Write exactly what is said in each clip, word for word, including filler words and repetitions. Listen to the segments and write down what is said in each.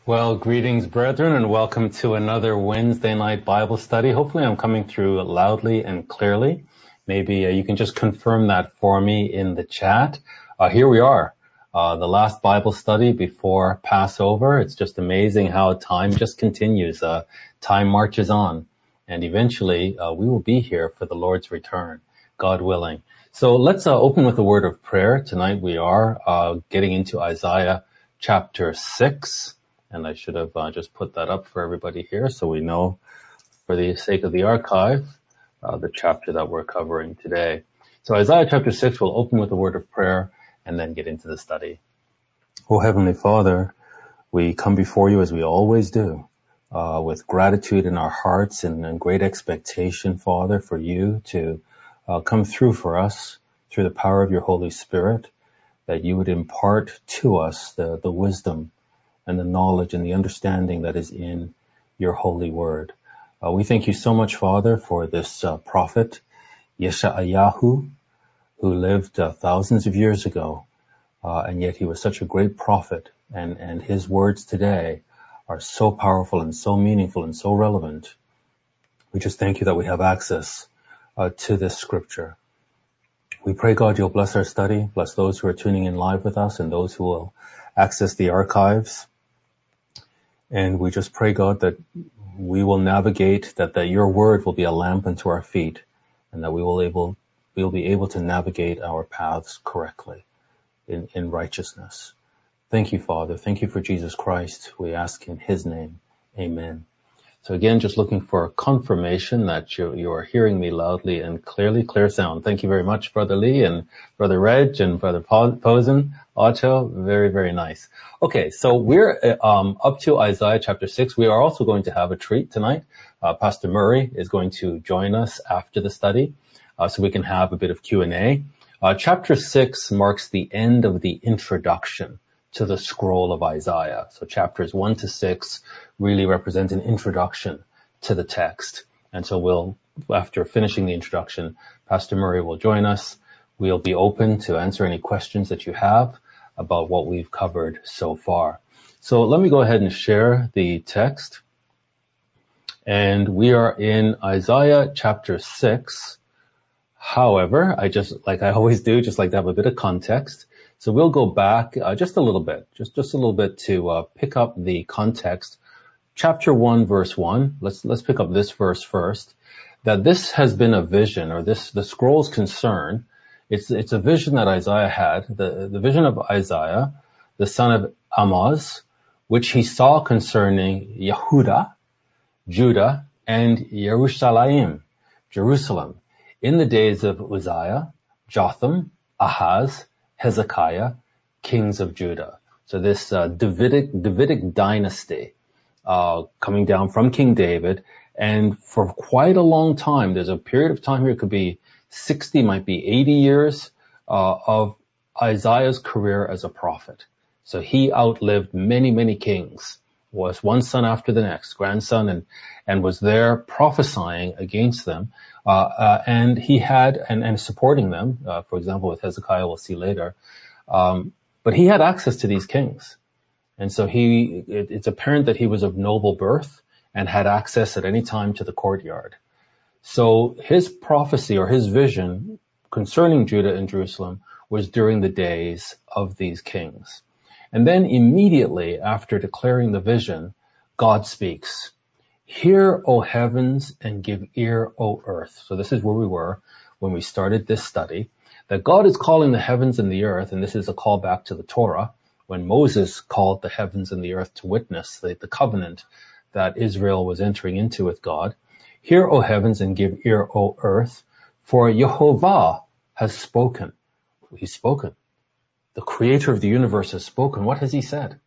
Well, greetings, brethren, and welcome to another Wednesday night Bible study. Hopefully I'm coming through loudly and clearly. Maybe uh, you can just confirm that for me in the chat. Uh, here we are, uh, the last Bible study before Passover. It's just amazing how time just continues. Uh, time marches on, and eventually uh, we will be here for the Lord's return, God willing. So let's uh, open with a word of prayer. Tonight we are uh, getting into Isaiah chapter six. And I should have uh, just put that up for everybody here so we know, for the sake of the archive, uh, the chapter that we're covering today. So Isaiah chapter six will open with a word of prayer and then get into the study. Oh, Heavenly Father, we come before you as we always do, uh, with gratitude in our hearts and, and great expectation, Father, for you to uh, come through for us through the power of your Holy Spirit, that you would impart to us the, the wisdom and the knowledge and the understanding that is in your holy word. Uh, we thank you so much, Father, for this uh, prophet, Yeshayahu, who lived uh, thousands of years ago, uh, and yet he was such a great prophet, and, and his words today are so powerful and so meaningful and so relevant. We just thank you that we have access uh, to this scripture. We pray, God, you'll bless our study, bless those who are tuning in live with us and those who will access the archives. And we just pray, God, that we will navigate, that, that your word will be a lamp unto our feet, and that we will able, we will be able to navigate our paths correctly in, in righteousness. Thank you, Father. Thank you for Jesus Christ. We ask in his name. Amen. So again, just looking for confirmation that you, you are hearing me loudly and clearly, clear sound. Thank you very much, Brother Lee and Brother Reg and Brother Posen, Otto. Very, very nice. Okay, so we're um, up to Isaiah chapter six. We are also going to have a treat tonight. Uh, Pastor Murray is going to join us after the study, uh, so we can have a bit of Q and A. Uh, chapter six marks the end of the introduction to the scroll of Isaiah. So chapters one to six really represent an introduction to the text. And so we'll, after finishing the introduction, Pastor Murray will join us. We'll be open to answer any questions that you have about what we've covered so far. So let me go ahead and share the text. And we are in Isaiah chapter six. However, I just, like I always do, just like to have a bit of context. So we'll go back uh, just a little bit, just, just a little bit to uh, pick up the context. Chapter one, verse one. Let's, let's pick up this verse first. That this has been a vision, or this, the scroll's concern. It's, it's a vision that Isaiah had, the, the vision of Isaiah, the son of Amoz, which he saw concerning Yehuda, Judah, and Yerushalayim, Jerusalem, in the days of Uzziah, Jotham, Ahaz, Hezekiah, kings of Judah. So this uh, Davidic, Davidic dynasty uh, coming down from King David, and for quite a long time, there's a period of time here, it could be sixty, might be eighty years uh, of Isaiah's career as a prophet. So he outlived many, many kings, was one son after the next, grandson, and, and was there prophesying against them. Uh, uh, and he had, and, and supporting them, uh, for example, with Hezekiah, we'll see later. Um, but he had access to these kings. And so he, it, it's apparent that he was of noble birth and had access at any time to the courtyard. So his prophecy or his vision concerning Judah and Jerusalem was during the days of these kings. And then immediately after declaring the vision, God speaks. Hear, O heavens, and give ear, O earth. So this is where we were when we started this study, that God is calling the heavens and the earth, and this is a call back to the Torah, when Moses called the heavens and the earth to witness the, the covenant that Israel was entering into with God. Hear, O heavens, and give ear, O earth, for Yehovah has spoken. He's spoken. The creator of the universe has spoken. What has he said?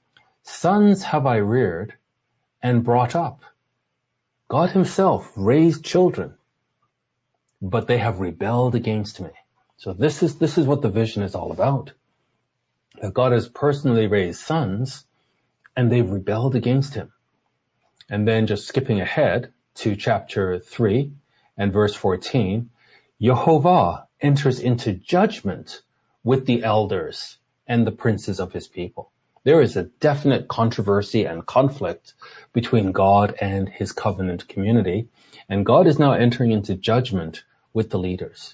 Sons have I reared and brought up. God himself raised children, but they have rebelled against me. So this is, this is what the vision is all about. That God has personally raised sons, and they've rebelled against him. And then just skipping ahead to chapter three and verse fourteen, Yehovah enters into judgment with the elders and the princes of his people. There is a definite controversy and conflict between God and his covenant community, and God is now entering into judgment with the leaders.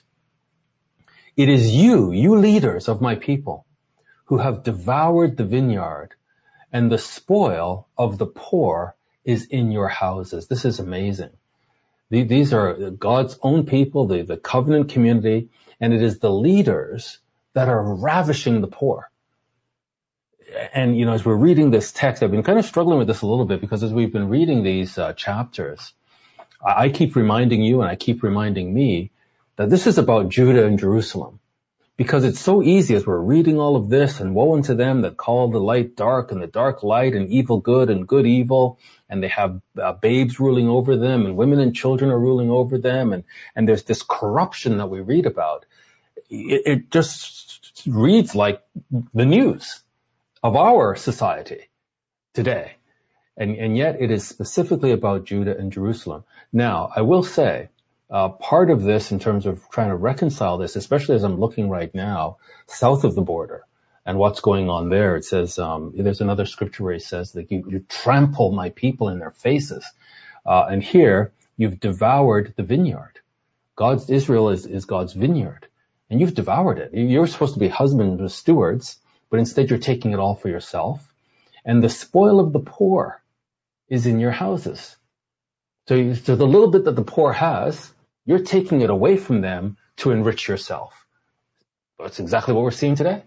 It is you, you leaders of my people, who have devoured the vineyard, and the spoil of the poor is in your houses. This is amazing. These are God's own people, the, the covenant community, and it is the leaders that are ravishing the poor. And, you know, as we're reading this text, I've been kind of struggling with this a little bit because as we've been reading these uh, chapters, I, I keep reminding you and I keep reminding me that this is about Judah and Jerusalem. Because it's so easy as we're reading all of this, and woe unto them that call the light dark and the dark light, and evil good and good evil, and they have uh, babes ruling over them, and women and children are ruling over them, and, and there's this corruption that we read about. It, it just reads like the news of our society today. And, and yet it is specifically about Judah and Jerusalem. Now, I will say, Uh, part of this in terms of trying to reconcile this, especially as I'm looking right now south of the border and what's going on there. It says, um, there's another scripture where he says that you, you trample my people in their faces. Uh, and here you've devoured the vineyard. God's Israel is, is God's vineyard, and you've devoured it. You're supposed to be husbands and stewards, but instead you're taking it all for yourself. And the spoil of the poor is in your houses. So, you, so the little bit that the poor has, you're taking it away from them to enrich yourself. That's exactly what we're seeing today.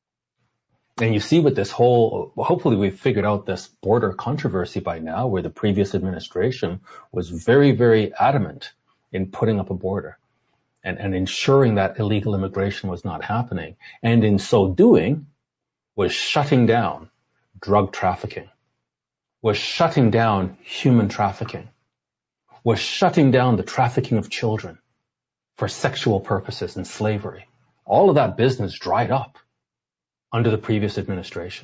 And you see with this whole, hopefully we've figured out this border controversy by now, where the previous administration was very, very adamant in putting up a border and, and ensuring that illegal immigration was not happening. And in so doing, was shutting down drug trafficking, was shutting down human trafficking, was shutting down the trafficking of children for sexual purposes and slavery. All of that business dried up under the previous administration.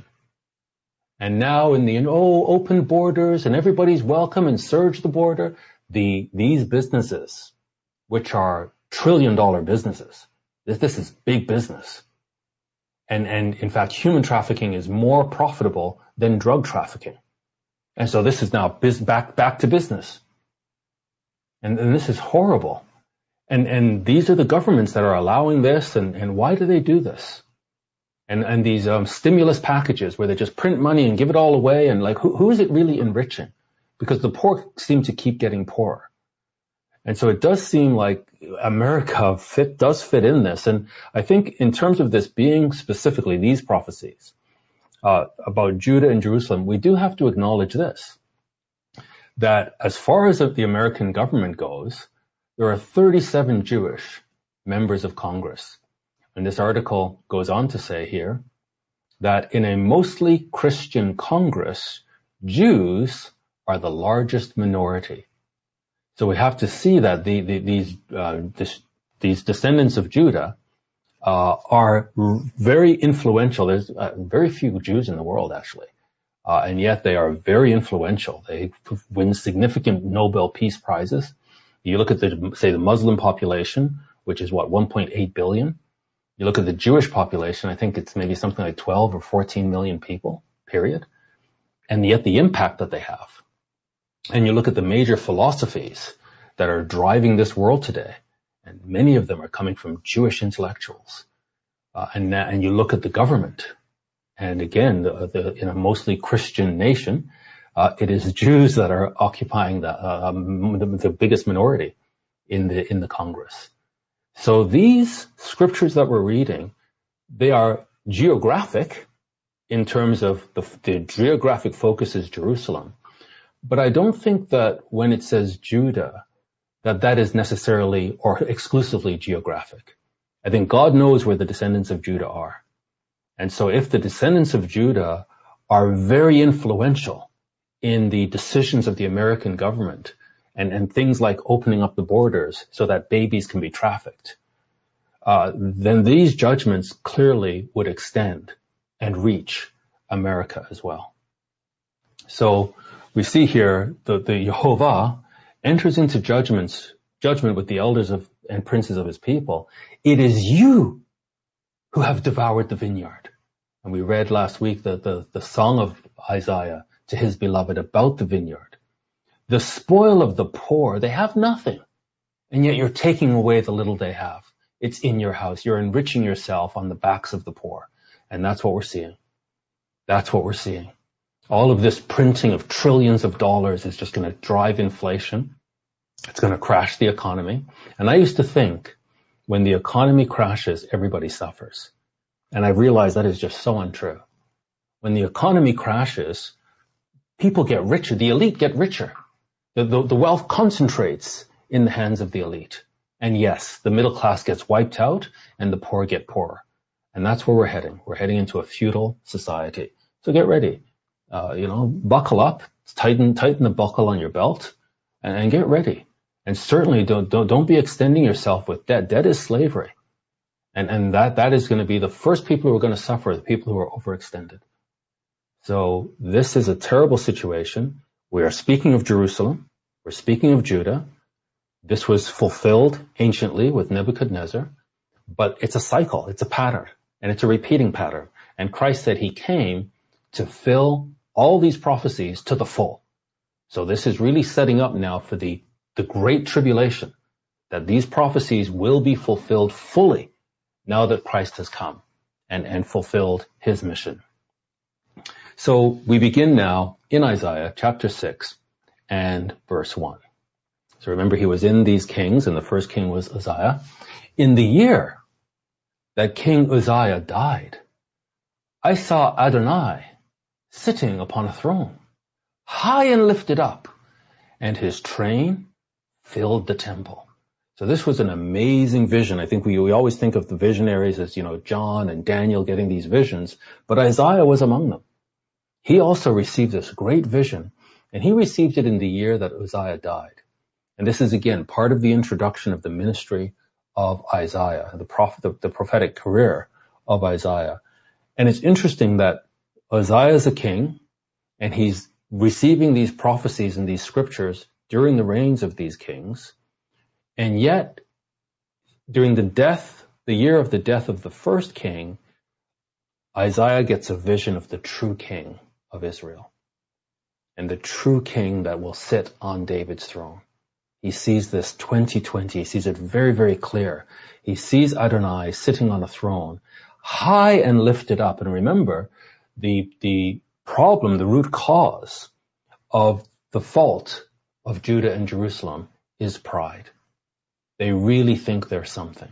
And now in the, oh, open borders and everybody's welcome and surge the border, the, these businesses, which are trillion dollar businesses, this, this is big business. And, and in fact, human trafficking is more profitable than drug trafficking. And so this is now biz, back, back to business. And, and this is horrible. And, and these are the governments that are allowing this. And, and why do they do this? And, and these um, stimulus packages where they just print money and give it all away. And like, who, who is it really enriching? Because the poor seem to keep getting poorer. And so it does seem like America fit, does fit in this. And I think in terms of this being specifically these prophecies uh, about Judah and Jerusalem, we do have to acknowledge this, that as far as the American government goes, there are thirty-seven Jewish members of Congress. And this article goes on to say here that in a mostly Christian Congress, Jews are the largest minority. So we have to see that the, the, these uh, this, these descendants of Judah uh, are very influential. There's uh, very few Jews in the world, actually. Uh, and yet they are very influential. They win significant Nobel Peace Prizes. You look at the, say, the Muslim population, which is what, one point eight billion. You look at the Jewish population, I think it's maybe something like twelve or fourteen million people, period. And yet the impact that they have. And you look at the major philosophies that are driving this world today, and many of them are coming from Jewish intellectuals. Uh, and, and you look at the government, and again, the, the, in a mostly Christian nation, uh, it is Jews that are occupying the, uh, the, the biggest minority in the in the Congress. So these scriptures that we're reading, they are geographic in terms of the, the geographic focus is Jerusalem. But I don't think that when it says Judah, that that is necessarily or exclusively geographic. I think God knows where the descendants of Judah are. And so if the descendants of Judah are very influential in the decisions of the American government and, and things like opening up the borders so that babies can be trafficked, uh, then these judgments clearly would extend and reach America as well. So we see here the, the Yehovah enters into judgments, judgment with the elders of and princes of his people. It is you who have devoured the vineyard. And we read last week the, the, the song of Isaiah to his beloved about the vineyard. The spoil of the poor, they have nothing. And yet you're taking away the little they have. It's in your house. You're enriching yourself on the backs of the poor. And that's what we're seeing. That's what we're seeing. All of this printing of trillions of dollars is just going to drive inflation. It's going to crash the economy. And I used to think when the economy crashes, everybody suffers. And I realized that is just so untrue. When the economy crashes, people get richer. The elite get richer. The, the, the wealth concentrates in the hands of the elite. And yes, the middle class gets wiped out and the poor get poorer. And that's where we're heading. We're heading into a feudal society. So get ready. Uh, you know, buckle up, tighten, tighten the buckle on your belt and, and get ready. And certainly don't, don't, don't be extending yourself with debt. Debt is slavery. And, and that, that is going to be the first people who are going to suffer, the people who are overextended. So this is a terrible situation. We are speaking of Jerusalem. We're speaking of Judah. This was fulfilled anciently with Nebuchadnezzar, but it's a cycle. It's a pattern and it's a repeating pattern. And Christ said he came to fill all these prophecies to the full. So this is really setting up now for the, the great tribulation, that these prophecies will be fulfilled fully now that Christ has come and, and fulfilled his mission. So we begin now in Isaiah chapter six and verse one. So remember, he was in these kings, and the first king was Uzziah. In the year that King Uzziah died, I saw Adonai sitting upon a throne, high and lifted up, and his train filled the temple. So this was an amazing vision. I think we, we always think of the visionaries as, you know, John and Daniel getting these visions, but Isaiah was among them. He also received this great vision, and he received it in the year that Uzziah died. And this is, again, part of the introduction of the ministry of Isaiah, the, prophet, the, the prophetic career of Isaiah. And it's interesting that Uzziah is a king, and he's receiving these prophecies and these scriptures during the reigns of these kings. And yet, during the death, the year of the death of the first king, Isaiah gets a vision of the true king of Israel and the true king that will sit on David's throne. He sees this twenty twenty. He sees it very, very clear. He sees Adonai sitting on a throne, high and lifted up. And remember, the, the problem, the root cause of the fault of Judah and Jerusalem is pride. They really think they're something.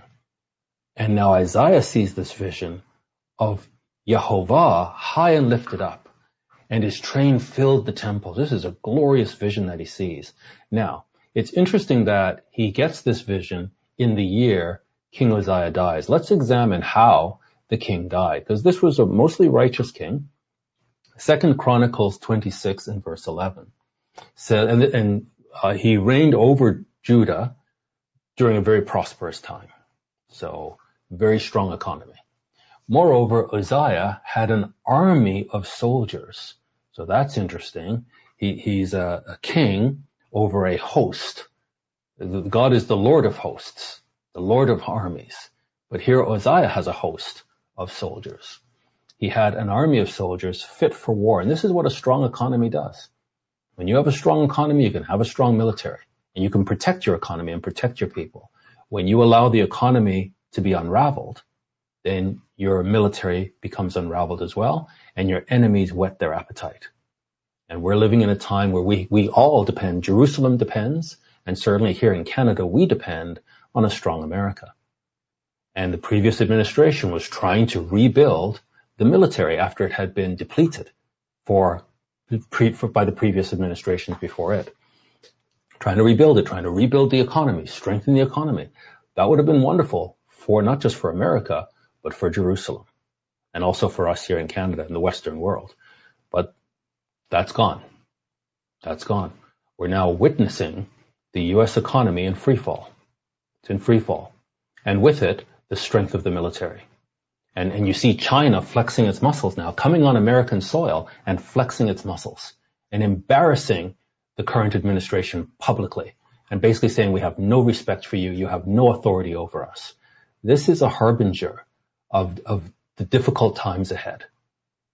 And now Isaiah sees this vision of Yehovah high and lifted up, and his train filled the temple. This is a glorious vision that he sees. Now, it's interesting that he gets this vision in the year King Uzziah dies. Let's examine how the king died, because this was a mostly righteous king. Second Chronicles twenty-six and verse eleven said, and, and uh, he reigned over Judah during a very prosperous time. So, very strong economy. Moreover, Uzziah had an army of soldiers. So that's interesting. He, he's a, a king over a host. God is the Lord of hosts, the Lord of armies. But here Uzziah has a host of soldiers. He had an army of soldiers fit for war. And this is what a strong economy does. When you have a strong economy, you can have a strong military. And you can protect your economy and protect your people. When you allow the economy to be unraveled, then your military becomes unraveled as well, and your enemies whet their appetite. And we're living in a time where we, we all depend, Jerusalem depends, and certainly here in Canada, we depend on a strong America. And the previous administration was trying to rebuild the military after it had been depleted for, for by the previous administrations before it. Trying to rebuild it, trying to rebuild the economy, strengthen the economy. That would have been wonderful for not just for America, but for Jerusalem, and also for us here in Canada and the Western world. But that's gone. That's gone. We're now witnessing the U S economy in free fall. It's in free fall. And with it, the strength of the military. And, and you see China flexing its muscles now, coming on American soil and flexing its muscles and embarrassing the current administration publicly and basically saying, we have no respect for you. You have no authority over us. This is a harbinger of, of the difficult times ahead.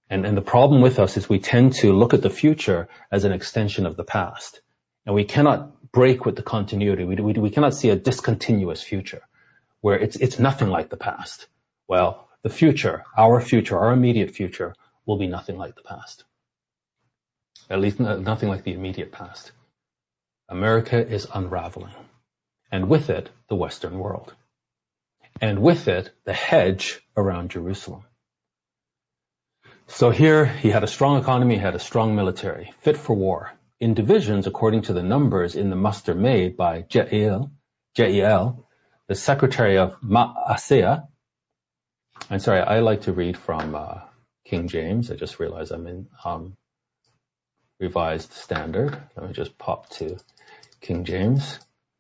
And, and the problem with us is we tend to look at the future as an extension of the past. And we cannot break with the continuity. We, we, we cannot see a discontinuous future where it's, it's nothing like the past. Well, the future, our future, our immediate future will be nothing like the past. At least nothing like the immediate past. America is unraveling. And with it, the Western world. And with it, the hedge around Jerusalem. So here, he had a strong economy, he had a strong military, fit for war, in divisions according to the numbers in the muster made by Jeiel, Jeiel, the secretary of Maaseiah. I'm sorry, I like to read from uh, King James. I just realized I'm in um, Revised Standard. Let me just pop to King James.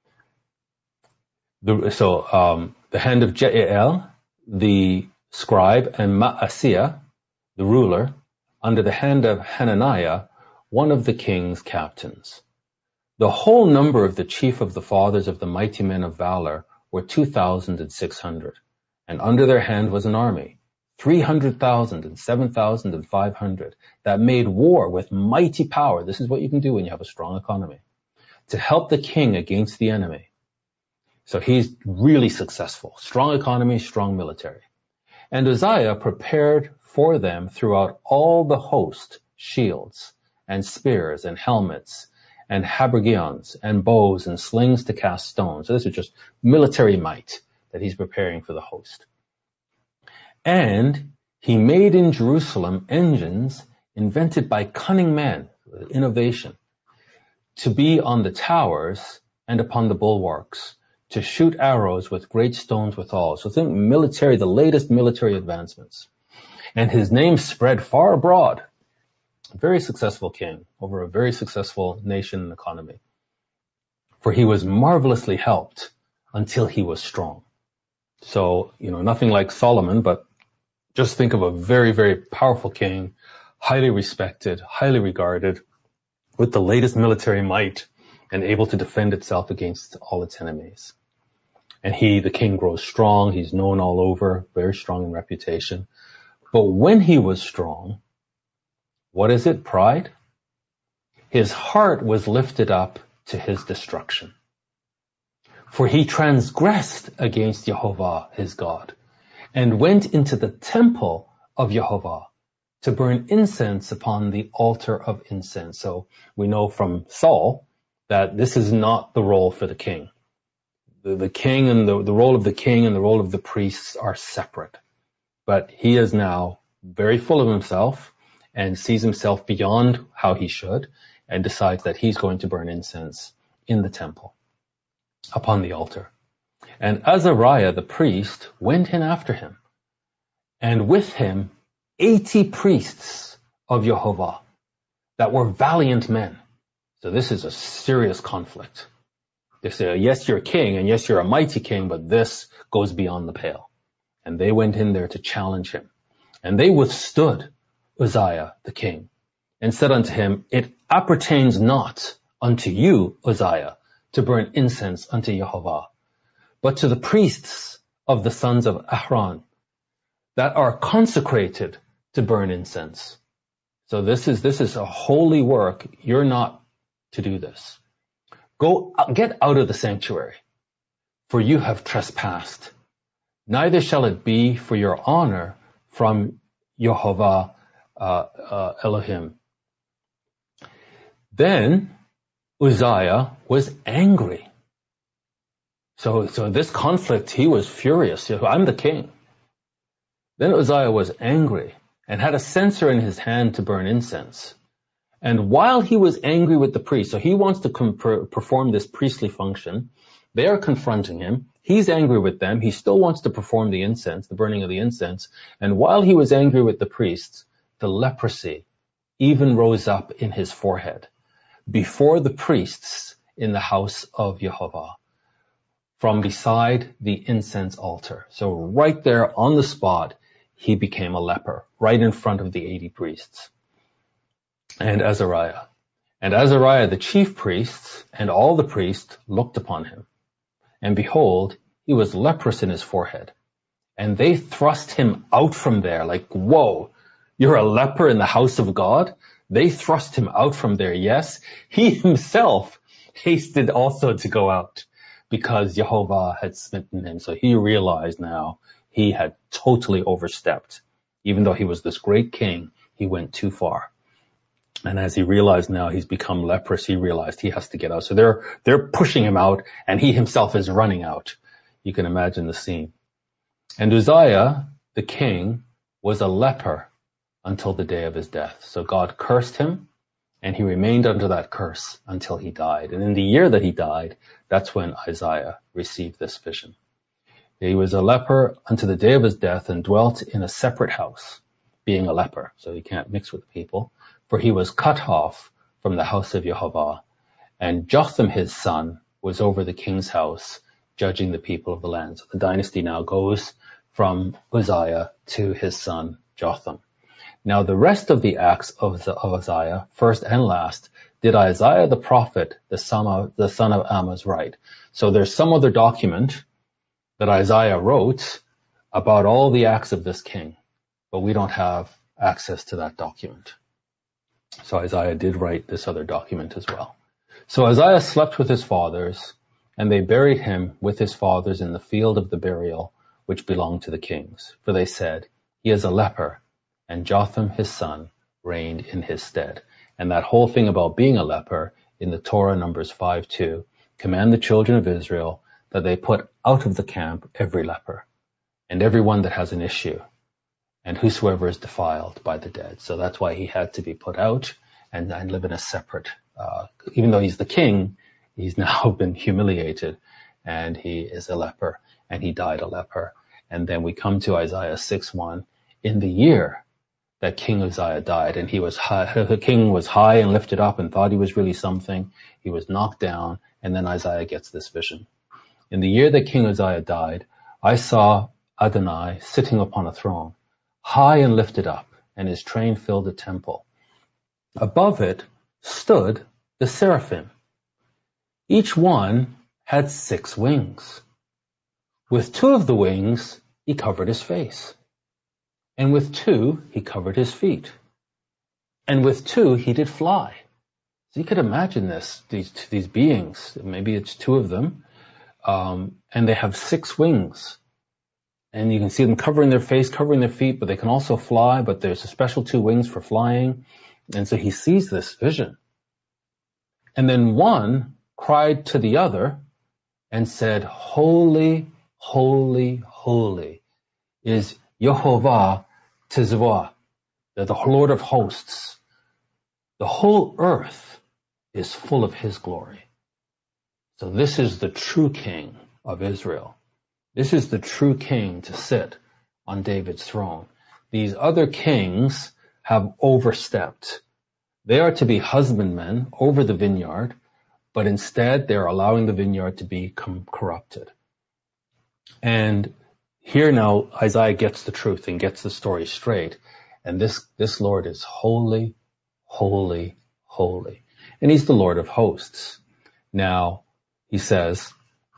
The, so um, the hand of Jeiel, the scribe, and Maaseiah, the ruler, under the hand of Hananiah, one of the king's captains. The whole number of the chief of the fathers of the mighty men of valor were two thousand and six hundred, and under their hand was an army, three hundred thousand and seven thousand and five hundred, that made war with mighty power. This is what you can do when you have a strong economy, to help the king against the enemy. So he's really successful. Strong economy, strong military. And Uzziah prepared for them throughout all the host shields and spears and helmets and habergeons and bows and slings to cast stones. So this is just military might that he's preparing for the host. And he made in Jerusalem engines invented by cunning men, innovation, to be on the towers and upon the bulwarks, to shoot arrows with great stones withal. So think military, the latest military advancements. And his name spread far abroad. A very successful king over a very successful nation and economy. For he was marvelously helped until he was strong. So, you know, nothing like Solomon, but just think of a very, very powerful king, highly respected, highly regarded, with the latest military might and able to defend itself against all its enemies. And he, the king, grows strong. He's known all over, very strong in reputation. But when he was strong, what is it? Pride? His heart was lifted up to his destruction. For he transgressed against Jehovah, his God, and went into the temple of Jehovah to burn incense upon the altar of incense. So we know from Saul that this is not the role for the king. The, the king and the, the role of the king and the role of the priests are separate. But he is now very full of himself and sees himself beyond how he should and decides that he's going to burn incense in the temple upon the altar. And Azariah the priest went in after him, and with him eighty priests of Jehovah that were valiant men. So this is a serious conflict. They say, yes, you're a king, and yes, you're a mighty king, but this goes beyond the pale. And they went in there to challenge him. And they withstood Uzziah the king, and said unto him, it appertains not unto you, Uzziah, to burn incense unto Jehovah, but to the priests of the sons of Aaron, that are consecrated to burn incense. So this is, this is a holy work. You're not to do this. Go, get out of the sanctuary, for you have trespassed. Neither shall it be for your honor from Jehovah uh, uh, Elohim. Then Uzziah was angry. So, so this conflict, he was furious. I'm the king. Then Uzziah was angry and had a censer in his hand to burn incense. And while he was angry with the priest, so he wants to comp- perform this priestly function, they are confronting him. He's angry with them. He still wants to perform the incense, the burning of the incense. And while he was angry with the priests, the leprosy even rose up in his forehead before the priests in the house of Jehovah from beside the incense altar. So right there on the spot, he became a leper, right in front of the eighty priests. And Azariah. And Azariah, the chief priests, and all the priests looked upon him. And behold, he was leprous in his forehead. And they thrust him out from there, like, whoa, You're a leper in the house of God? They thrust him out from there, yes. He himself hasted also to go out because Jehovah had smitten him. So he realized now he had totally overstepped. Even though he was this great king, he went too far. And as he realized now he's become leprous, he realized he has to get out. So they're, they're pushing him out and he himself is running out. You can imagine the scene. And Uzziah, the king, was a leper until the day of his death. So God cursed him and he remained under that curse until he died. And in the year that he died, that's when Isaiah received this vision. He was a leper unto the day of his death and dwelt in a separate house, being a leper. So he can't mix with people. For he was cut off from the house of Jehovah. And Jotham his son was over the king's house, judging the people of the land. So the dynasty now goes from Uzziah to his son Jotham. Now the rest of the acts of, the, of Uzziah, first and last, did Isaiah the prophet, the son of, the son of Amoz, write. So there's some other document that Isaiah wrote about all the acts of this king, but we don't have access to that document. So Isaiah did write this other document as well. So Isaiah slept with his fathers, and they buried him with his fathers in the field of the burial, which belonged to the kings. For they said, he is a leper, and Jotham his son reigned in his stead. And that whole thing about being a leper in the Torah, Numbers five two, command the children of Israel that they put out of the camp every leper, and everyone that has an issue, and whosoever is defiled by the dead. So that's why he had to be put out and, and live in a separate, uh, even though he's the king, he's now been humiliated, and he is a leper, and he died a leper. And then we come to Isaiah six one, in the year that King Uzziah died, and he was high, the king was high and lifted up and thought he was really something. He was knocked down, and then Isaiah gets this vision. In the year that King Uzziah died, I saw Adonai sitting upon a throne, high and lifted up, and his train filled the temple. Above it stood the seraphim. Each one had six wings. With two of the wings, he covered his face. And with two, he covered his feet. And with two, he did fly. So you could imagine this, these, these beings, maybe it's two of them, um, and they have six wings. And you can see them covering their face, covering their feet, but they can also fly, but there's a special two wings for flying. And so he sees this vision. And then one cried to the other and said, holy, holy, holy is Yehovah Tizvah, the Lord of hosts. The whole earth is full of his glory. So this is the true king of Israel. This is the true king to sit on David's throne. These other kings have overstepped. They are to be husbandmen over the vineyard, but instead they're allowing the vineyard to become corrupted. And here now Isaiah gets the truth and gets the story straight. And this, this Lord is holy, holy, holy. And he's the Lord of hosts. Now, he says,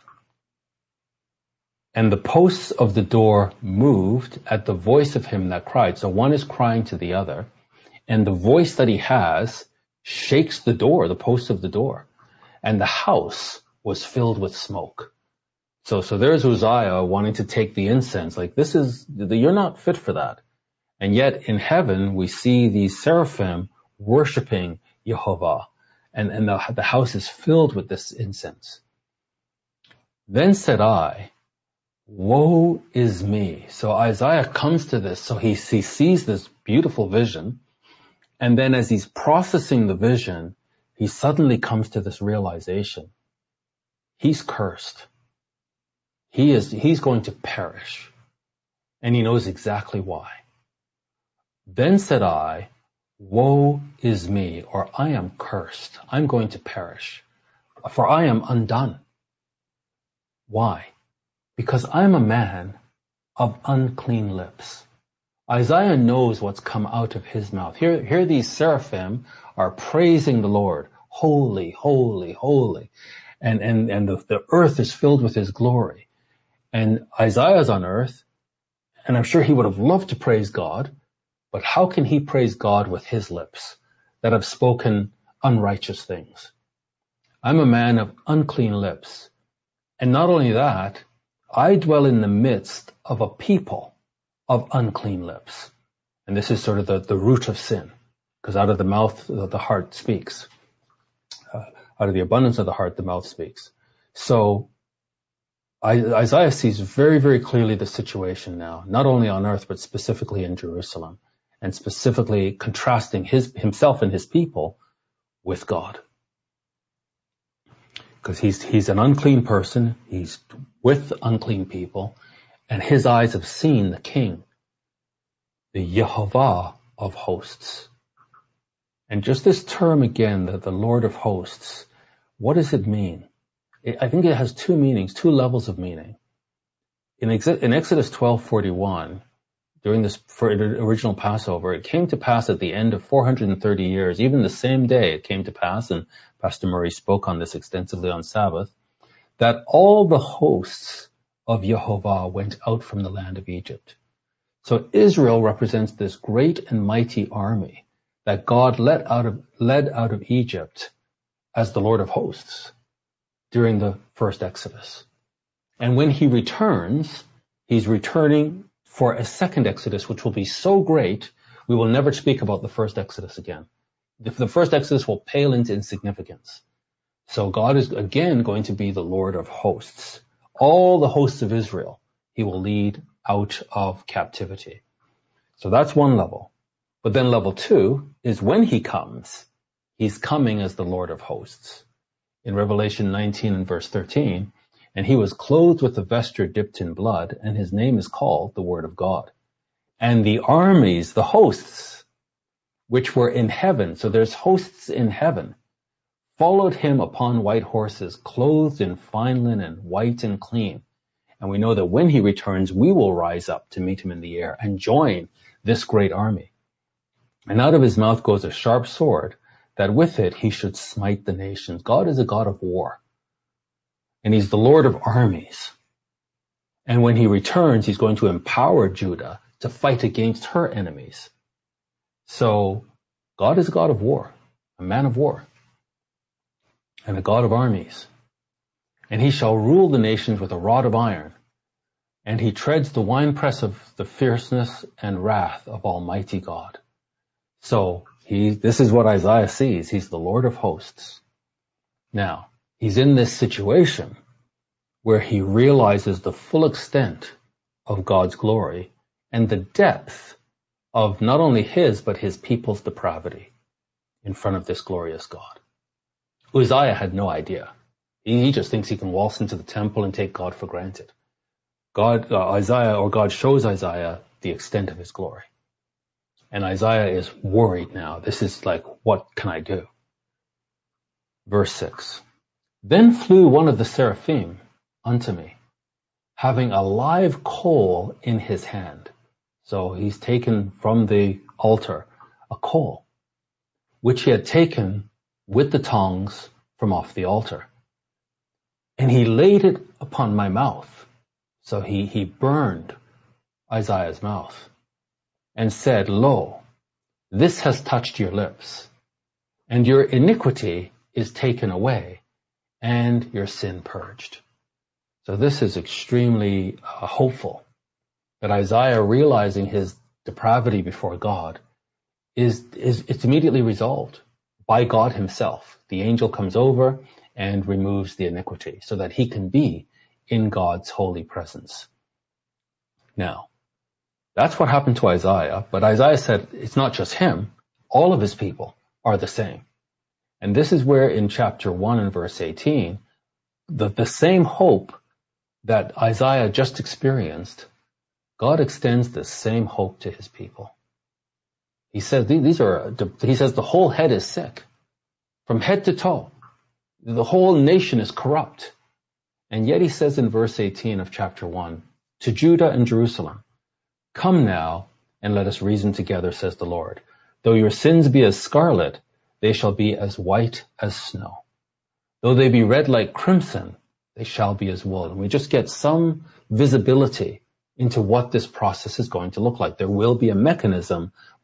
and the posts of the door moved at the voice of him that cried. So one is crying to the other, and the voice that he has shakes the door, the posts of the door. And the house was filled with smoke. So, so there's Uzziah wanting to take the incense. Like, this is, you're not fit for that. And yet in heaven, we see these seraphim worshiping Yehovah. And, and the, the house is filled with this incense. Then said I, woe is me. So Isaiah comes to this. So he, he sees this beautiful vision. And then as he's processing the vision, he suddenly comes to this realization. He's cursed. He is, he's going to perish. And he knows exactly why. Then said I, woe is me, or I am cursed. I'm going to perish, for I am undone. Why? Because I'm a man of unclean lips. Isaiah knows what's come out of his mouth. Here, here these seraphim are praising the Lord. Holy, holy, holy. And, and, and the, the earth is filled with his glory. And Isaiah's on earth, and I'm sure he would have loved to praise God, But how can he praise God with his lips that have spoken unrighteous things? I'm a man of unclean lips. And not only that, I dwell in the midst of a people of unclean lips. And this is sort of the, the root of sin, because out of the mouth, the heart speaks. Uh, out of the abundance of the heart, the mouth speaks. So I, Isaiah sees very, very clearly the situation now, not only on earth, but specifically in Jerusalem, and specifically contrasting his, himself and his people with God. Because he's, he's an unclean person, he's with unclean people, and his eyes have seen the King, the Yehovah of hosts. And just this term again, the, the Lord of hosts, what does it mean? It, I think it has two meanings, two levels of meaning. In, in Exodus twelve forty-one, during this for the original Passover, it came to pass at the end of four hundred thirty years, even the same day it came to pass, and Pastor Murray spoke on this extensively on Sabbath, that all the hosts of Yehovah went out from the land of Egypt. So Israel represents this great and mighty army that God led out of, led out of Egypt as the Lord of hosts during the first Exodus. And when he returns, he's returning for a second Exodus, which will be so great, we will never speak about the first Exodus again. The first Exodus will pale into insignificance. So God is again going to be the Lord of hosts. All the hosts of Israel, he will lead out of captivity. So that's one level. But then level two is when he comes, he's coming as the Lord of hosts. In Revelation nineteen and verse thirteen, and he was clothed with a vesture dipped in blood, and his name is called the Word of God. And the armies, the hosts, which were in heaven, so there's hosts in heaven, followed him upon white horses, clothed in fine linen, white and clean. And we know that when he returns, we will rise up to meet him in the air and join this great army. And out of his mouth goes a sharp sword, that with it he should smite the nations. God is a God of war. And he's the Lord of armies. And when he returns, he's going to empower Judah to fight against her enemies. So God is a God of war, a man of war, and a God of armies. And he shall rule the nations with a rod of iron, and he treads the winepress of the fierceness and wrath of Almighty God. So he, this is what Isaiah sees. He's the Lord of hosts. Now, he's in this situation where he realizes the full extent of God's glory and the depth of not only his, but his people's depravity in front of this glorious God. Uzziah had no idea. He, he just thinks he can waltz into the temple and take God for granted. God, uh, Isaiah, or God shows Isaiah the extent of his glory. And Isaiah is worried now. This is like, what can I do? Verse six. Then flew one of the seraphim unto me, having a live coal in his hand. So he's taken from the altar a coal, which he had taken with the tongs from off the altar. And he laid it upon my mouth. So he, he burned Isaiah's mouth and said, Lo, this has touched your lips, and your iniquity is taken away, and your sin purged. So this is extremely uh, hopeful. That Isaiah, realizing his depravity before God, is, is it's immediately resolved by God himself. The angel comes over and removes the iniquity so that he can be in God's holy presence. Now, that's what happened to Isaiah, but Isaiah said it's not just him. All of his people are the same. And this is where in chapter one and verse eighteen, the, the same hope that Isaiah just experienced, God extends the same hope to his people. He says these are, he says the whole head is sick, from head to toe. The whole nation is corrupt. And yet he says in verse eighteen of chapter one, to Judah and Jerusalem, come now and let us reason together, says the Lord. Though your sins be as scarlet, they shall be as white as snow. Though they be red like crimson, they shall be as wool. And we just get some visibility into what this process is going to look like. There will be a mechanism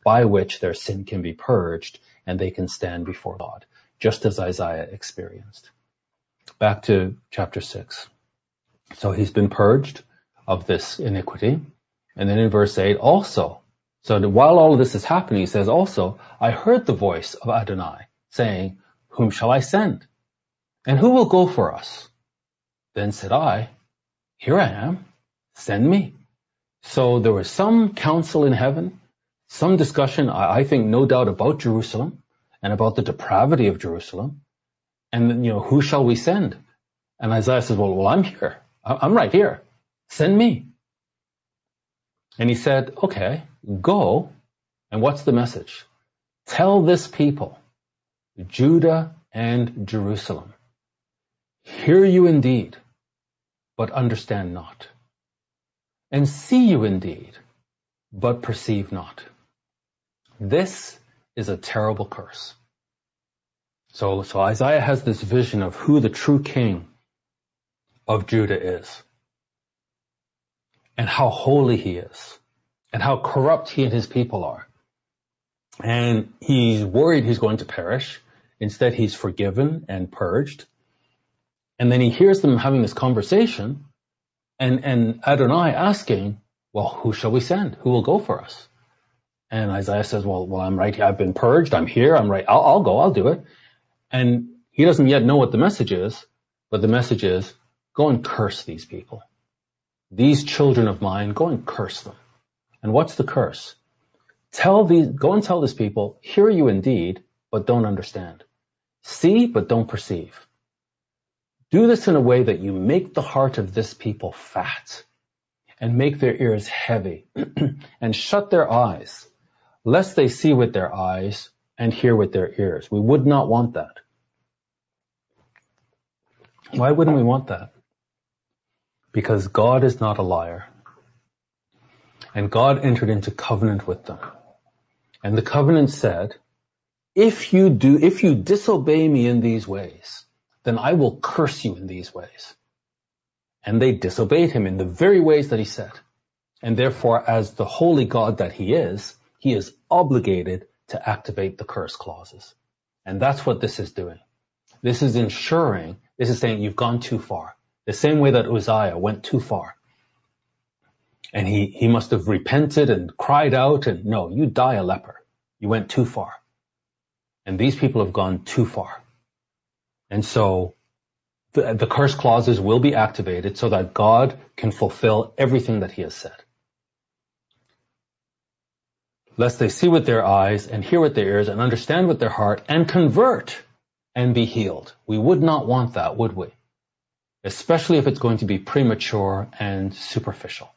by which their sin can be purged and they can stand before God, just as Isaiah experienced. Back to chapter six. So he's been purged of this iniquity. And then in verse eight, also, so while all of this is happening, he says, also, I heard the voice of Adonai saying, whom shall I send? And who will go for us? Then said I, here I am, send me. So there was some council in heaven, some discussion, I think no doubt about Jerusalem and about the depravity of Jerusalem. And then, you know, who shall we send? And Isaiah says, well, well, I'm here. I'm right here. Send me. And he said, okay, go. And what's the message? Tell this people, Judah and Jerusalem, hear you indeed, but understand not. And see you indeed, but perceive not. This is a terrible curse. So, so Isaiah has this vision of who the true king of Judah is, and how holy he is, and how corrupt he and his people are. And he's worried he's going to perish. Instead, he's forgiven and purged. And then he hears them having this conversation, and, and Adonai asking, well, who shall we send? Who will go for us? And Isaiah says, well, well, I'm right here. I've been purged. I'm here. I'm right. I'll, I'll go. I'll do it. And he doesn't yet know what the message is, but the message is, go and curse these people. These children of mine, go and curse them. And what's the curse? Tell these, go and tell these people, hear you indeed, but don't understand. See, but don't perceive. Do this in a way that you make the heart of this people fat and make their ears heavy and shut their eyes, lest they see with their eyes and hear with their ears. We would not want that. Why wouldn't we want that? Because God is not a liar. And God entered into covenant with them. And the covenant said, if you do, if you disobey me in these ways, then I will curse you in these ways. And they disobeyed him in the very ways that he said. And therefore, as the holy God that he is, he is obligated to activate the curse clauses. And that's what this is doing. This is ensuring, this is saying you've gone too far. The same way that Uzziah went too far. And he, he must have repented and cried out and, no, you die a leper. You went too far. And these people have gone too far. And so the, the curse clauses will be activated so that God can fulfill everything that he has said. Lest they see with their eyes and hear with their ears and understand with their heart and convert and be healed. We would not want that, would we? Especially if it's going to be premature and superficial.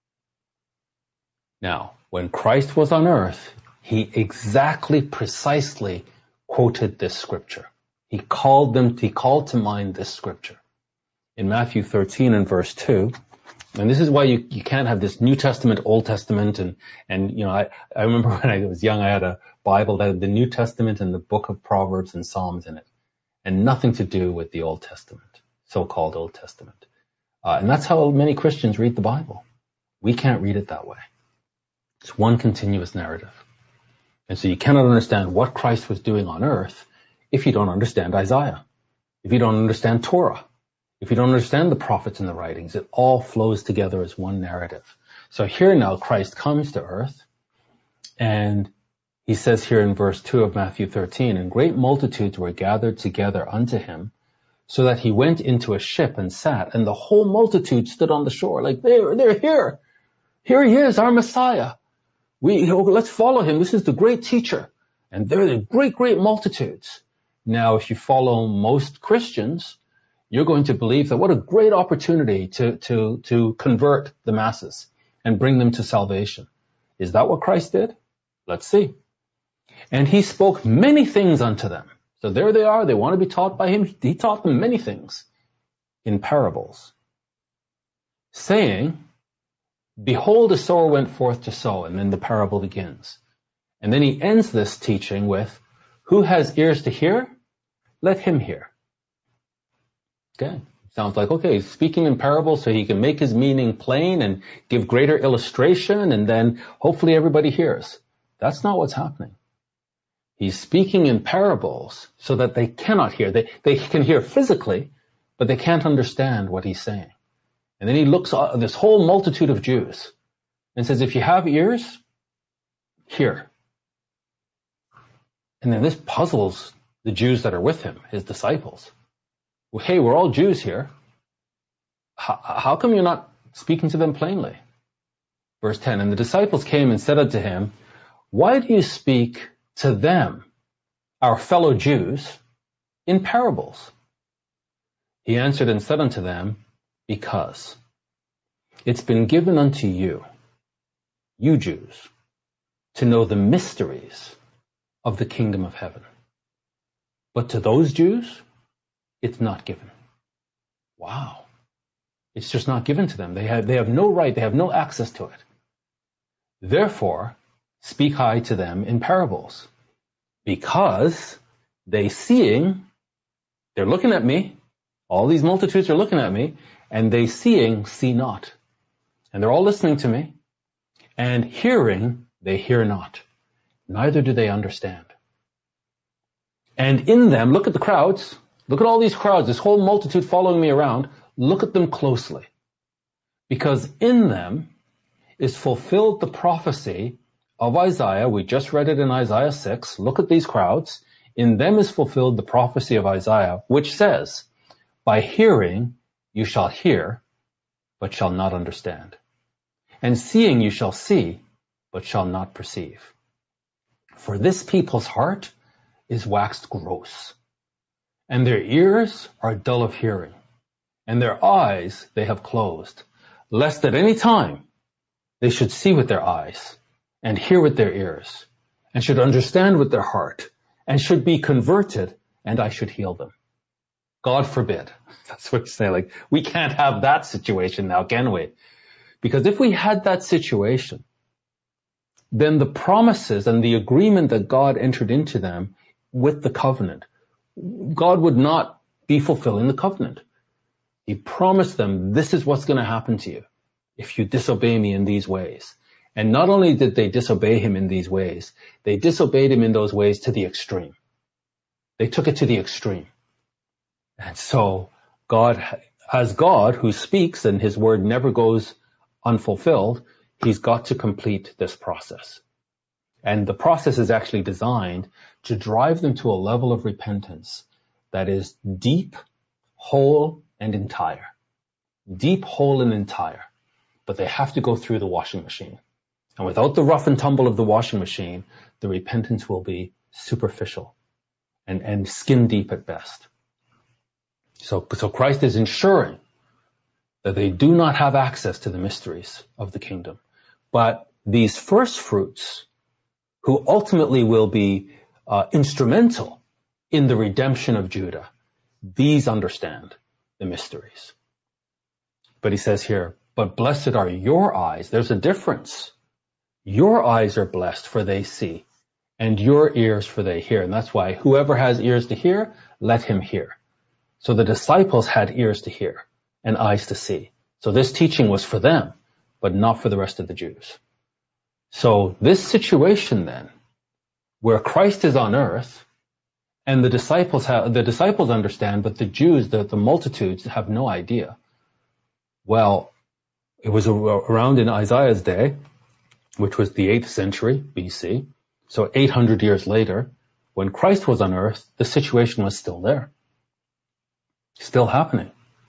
Now, when Christ was on earth, he exactly, precisely quoted this scripture. He called them, he called to mind this scripture. In Matthew thirteen and verse two, and this is why you, you can't have this New Testament, Old Testament, and, and, you know, I, I remember when I was young, I had a Bible that had the New Testament and the book of Proverbs and Psalms in it, and nothing to do with the Old Testament, so-called Old Testament. Uh, and that's how many Christians read the Bible. We can't read it that way. It's one continuous narrative. And so you cannot understand what Christ was doing on earth if you don't understand Isaiah, if you don't understand Torah, if you don't understand the prophets and the writings. It all flows together as one narrative. So here now Christ comes to earth, and he says here in verse two of Matthew thirteen, and great multitudes were gathered together unto him, so that he went into a ship and sat, and the whole multitude stood on the shore, like, they're, they're here. Here he is, our Messiah. We, you know, let's follow him. This is the great teacher. And they're the great, great multitudes. Now, if you follow most Christians, you're going to believe that what a great opportunity to, to, to convert the masses and bring them to salvation. Is that what Christ did? Let's see. And he spoke many things unto them. So there they are. They want to be taught by him. He taught them many things in parables, saying, behold, a sower went forth to sow, and then the parable begins. And then he ends this teaching with, who has ears to hear? Let him hear. Okay. Sounds like, okay, he's speaking in parables so he can make his meaning plain and give greater illustration, and then hopefully everybody hears. That's not what's happening. He's speaking in parables so that they cannot hear. They, they can hear physically, but they can't understand what he's saying. And then he looks at this whole multitude of Jews and says, if you have ears, hear. And then this puzzles the Jews that are with him, his disciples. Well, hey, we're all Jews here. How, how come you're not speaking to them plainly? Verse ten, and the disciples came and said unto him, why do you speak to them, our fellow Jews, in parables? He answered and said unto them, because it's been given unto you, you Jews, to know the mysteries of the kingdom of heaven. But to those Jews, it's not given. Wow. It's just not given to them. They have, they have no right, they have no access to it. Therefore, speak I to them in parables, because they seeing, they're looking at me, all these multitudes are looking at me, and they seeing see not. And they're all listening to me, and hearing they hear not, neither do they understand. And in them, look at the crowds, look at all these crowds, this whole multitude following me around, look at them closely, because in them is fulfilled the prophecy of Isaiah. We just read it in Isaiah six. Look at these crowds. In them is fulfilled the prophecy of Isaiah, which says, by hearing you shall hear, but shall not understand. And seeing you shall see, but shall not perceive. For this people's heart is waxed gross, and their ears are dull of hearing, and their eyes they have closed, lest at any time they should see with their eyes, and hear with their ears, and should understand with their heart, and should be converted, and I should heal them. God forbid. That's what he's saying. Like, we can't have that situation now, can we? Because if we had that situation, then the promises and the agreement that God entered into them with the covenant, God would not be fulfilling the covenant. He promised them, this is what's going to happen to you if you disobey me in these ways. And not only did they disobey him in these ways, they disobeyed him in those ways to the extreme. They took it to the extreme. And so God, as God who speaks and his word never goes unfulfilled, he's got to complete this process. And the process is actually designed to drive them to a level of repentance that is deep, whole, and entire. Deep, whole, and entire. But they have to go through the washing machine. And without the rough and tumble of the washing machine, the repentance will be superficial and, and skin deep at best. So, so Christ is ensuring that they do not have access to the mysteries of the kingdom. But these first fruits, who ultimately will be uh, instrumental in the redemption of Judah, these understand the mysteries. But he says here, but blessed are your eyes. There's a difference. Your eyes are blessed, for they see, and your ears, for they hear. And that's why whoever has ears to hear, let him hear. So the disciples had ears to hear and eyes to see. So this teaching was for them, but not for the rest of the Jews. So this situation then, where Christ is on earth, and the disciples have, the disciples understand, but the Jews, the, the multitudes, have no idea. Well, it was around in Isaiah's day, which was the eighth century B C. So eight hundred years later, when Christ was on earth, the situation was still there. Still happening.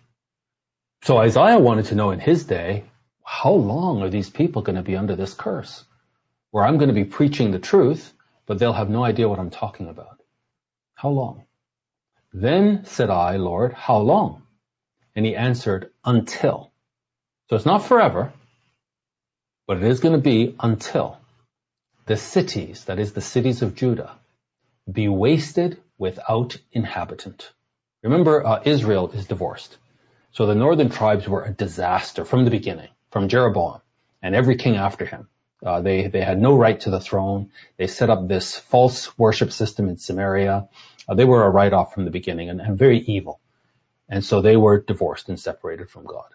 So Isaiah wanted to know in his day, how long are these people going to be under this curse? Where I'm going to be preaching the truth, but they'll have no idea what I'm talking about. How long? Then said I, Lord, how long? And he answered, until. So it's not forever, but it is going to be until the cities, that is the cities of Judah, be wasted without inhabitant. Remember, uh, Israel is divorced. So the northern tribes were a disaster from the beginning, from Jeroboam and every king after him. Uh, they, they had no right to the throne. They set up this false worship system in Samaria. Uh, they were a write-off from the beginning and, and very evil. And so they were divorced and separated from God.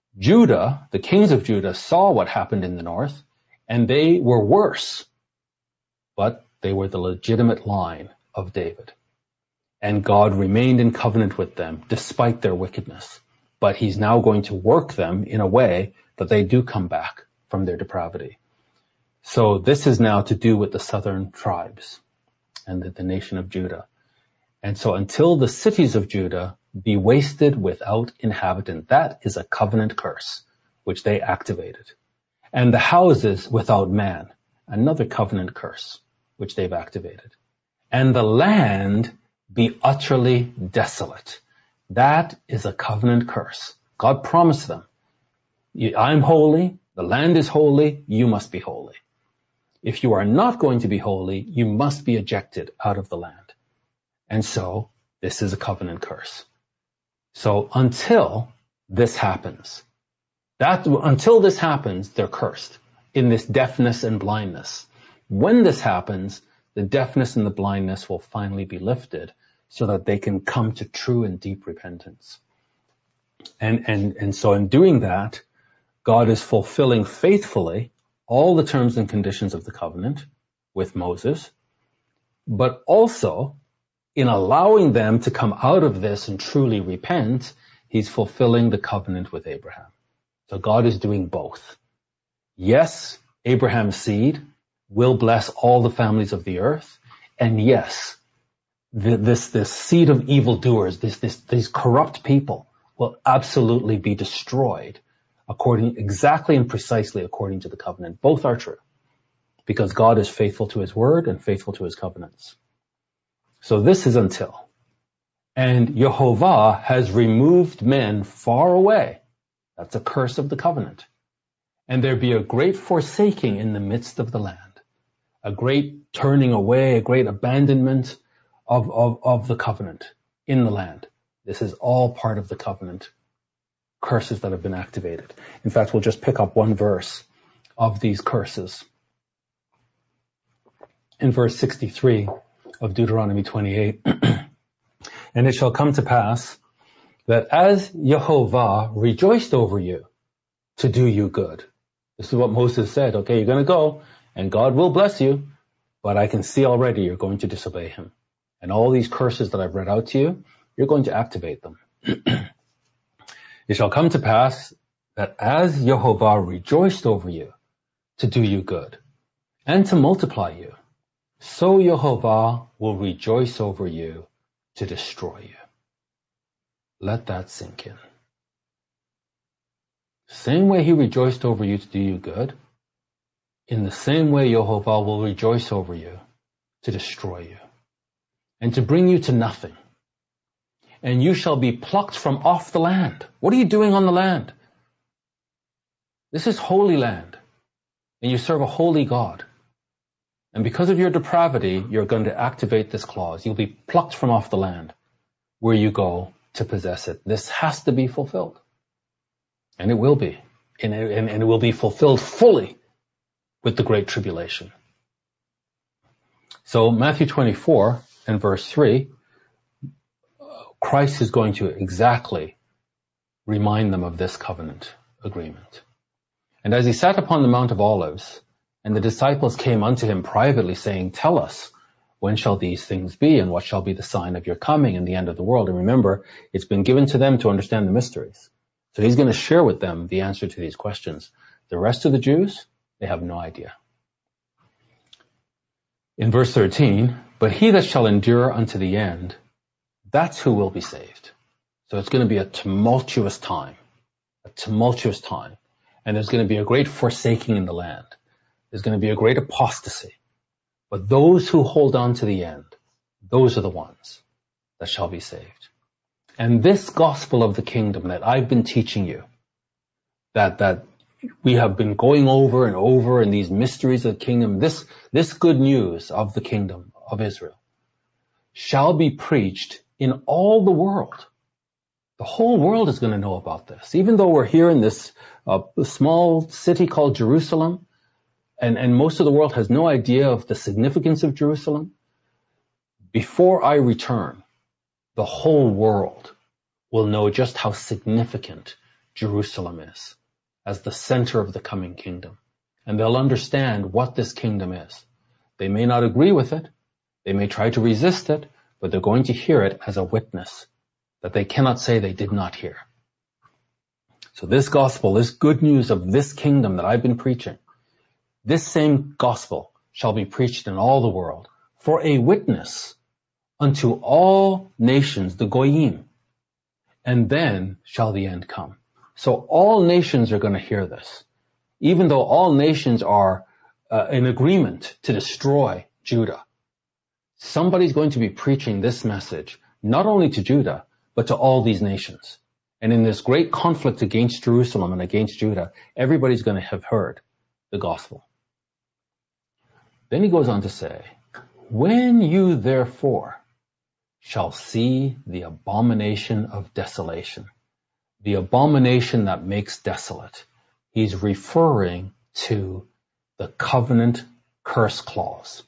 Judah, the kings of Judah, saw what happened in the north, and they were worse but they were the legitimate line of David. And God remained in covenant with them despite their wickedness. But he's now going to work them in a way that they do come back from their depravity. So this is now to do with the southern tribes and the, the nation of Judah. And so until the cities of Judah be wasted without inhabitant, that is a covenant curse, which they activated. And the houses without man, another covenant curse, which they've activated. And the land be utterly desolate. That is a covenant curse. God promised them, I'm holy, the land is holy, you must be holy. If you are not going to be holy, you must be ejected out of the land. And so, this is a covenant curse. So until this happens, that, until this happens, they're cursed in this deafness and blindness. When this happens, the deafness and the blindness will finally be lifted so that they can come to true and deep repentance. And, and, and so in doing that, God is fulfilling faithfully all the terms and conditions of the covenant with Moses, but also in allowing them to come out of this and truly repent, he's fulfilling the covenant with Abraham. So God is doing both. Yes, Abraham's seed will bless all the families of the earth, and yes, this, this seed of evildoers, this, this, these corrupt people will absolutely be destroyed according, exactly and precisely according to the covenant. Both are true because God is faithful to his word and faithful to his covenants. So this is until. And Yehovah has removed men far away. That's a curse of the covenant. And there be a great forsaking in the midst of the land. A great turning away, a great abandonment of, of, of the covenant in the land. This is all part of the covenant curses that have been activated. In fact, we'll just pick up one verse of these curses. In verse sixty-three of Deuteronomy twenty-eight, and it shall come to pass that as Yehovah rejoiced over you to do you good. This is what Moses said. Okay, you're going to go and God will bless you, but I can see already you're going to disobey him. And all these curses that I've read out to you, you're going to activate them. It shall come to pass that as Yehovah rejoiced over you to do you good and to multiply you, so Yehovah will rejoice over you to destroy you. Let that sink in. Same way he rejoiced over you to do you good, in the same way Yehovah will rejoice over you to destroy you and to bring you to nothing. And you shall be plucked from off the land. What are you doing on the land? This is holy land, and you serve a holy God. And because of your depravity, you're going to activate this clause. You'll be plucked from off the land where you go to possess it. This has to be fulfilled. And it will be. And it, and, and it will be fulfilled fully with the Great Tribulation. So Matthew twenty-four and verse three, Christ is going to exactly remind them of this covenant agreement. And as he sat upon the Mount of Olives, and the disciples came unto him privately, saying, tell us, when shall these things be, and what shall be the sign of your coming and the end of the world? And remember, it's been given to them to understand the mysteries. So he's going to share with them the answer to these questions. The rest of the Jews, they have no idea. In verse thirteen, but he that shall endure unto the end, that's who will be saved. So it's going to be a tumultuous time, a tumultuous time. And there's going to be a great forsaking in the land. There's going to be a great apostasy. But those who hold on to the end, those are the ones that shall be saved. And this gospel of the kingdom that I've been teaching you, that, that we have been going over and over in these mysteries of the kingdom, this, this good news of the kingdom of Israel shall be preached in all the world. The whole world is going to know about this. Even though we're here in this uh, small city called Jerusalem, and, and most of the world has no idea of the significance of Jerusalem, before I return, the whole world will know just how significant Jerusalem is as the center of the coming kingdom. And they'll understand what this kingdom is. They may not agree with it. They may try to resist it, but they're going to hear it as a witness that they cannot say they did not hear. So this gospel, this good news of this kingdom that I've been preaching, this same gospel shall be preached in all the world for a witness unto all nations, the goyim, and then shall the end come. So all nations are going to hear this. Even though all nations are uh, in agreement to destroy Judah, somebody's going to be preaching this message, not only to Judah, but to all these nations. And in this great conflict against Jerusalem and against Judah, everybody's going to have heard the gospel. Then he goes on to say, when you therefore shall see the abomination of desolation, the abomination that makes desolate, he's referring to the covenant curse clause.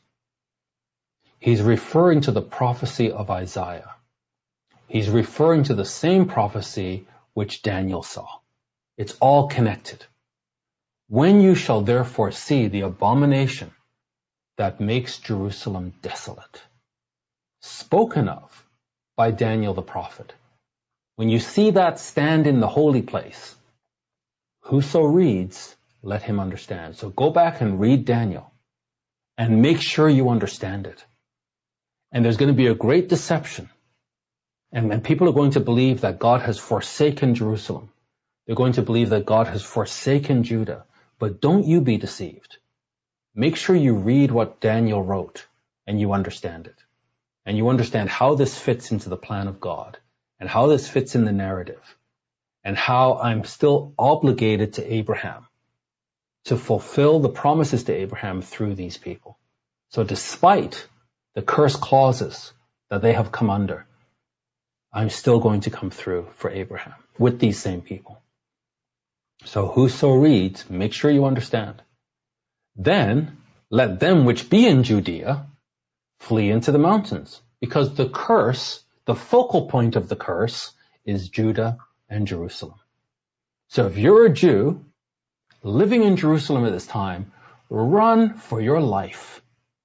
He's referring to the prophecy of Isaiah. He's referring to the same prophecy which Daniel saw. It's all connected. When you shall therefore see the abomination that makes Jerusalem desolate, spoken of by Daniel the prophet, when you see that stand in the holy place, whoso reads, let him understand. So go back and read Daniel and make sure you understand it. And there's going to be a great deception. And, and people are going to believe that God has forsaken Jerusalem. They're going to believe that God has forsaken Judah. But don't you be deceived. Make sure you read what Daniel wrote and you understand it. And you understand how this fits into the plan of God and how this fits in the narrative and how I'm still obligated to Abraham to fulfill the promises to Abraham through these people. So despite the curse clauses that they have come under, I'm still going to come through for Abraham with these same people. So whoso reads, make sure you understand. Then let them which be in Judea flee into the mountains, because the curse, the focal point of the curse, is Judah and Jerusalem. So if you're a Jew living in Jerusalem at this time, run for your life,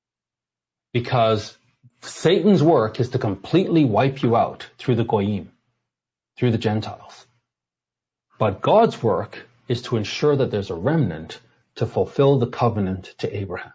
because Satan's work is to completely wipe you out through the Goyim, through the Gentiles. But God's work is to ensure that there's a remnant to fulfill the covenant to Abraham.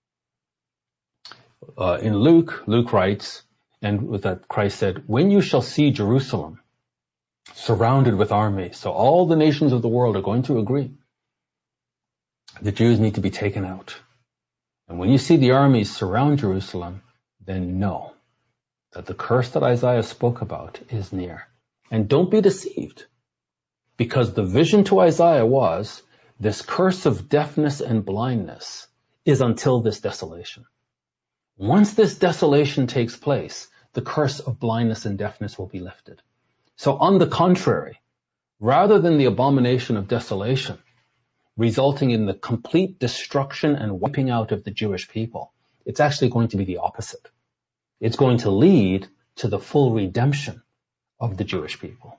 Uh, in Luke, Luke writes, and with that Christ said, when you shall see Jerusalem surrounded with armies, so all the nations of the world are going to agree, the Jews need to be taken out. And when you see the armies surround Jerusalem, then know that the curse that Isaiah spoke about is near. And don't be deceived, because the vision to Isaiah was this curse of deafness and blindness is until this desolation. Once this desolation takes place, the curse of blindness and deafness will be lifted. So on the contrary, rather than the abomination of desolation, resulting in the complete destruction and wiping out of the Jewish people, it's actually going to be the opposite. It's going to lead to the full redemption of the Jewish people.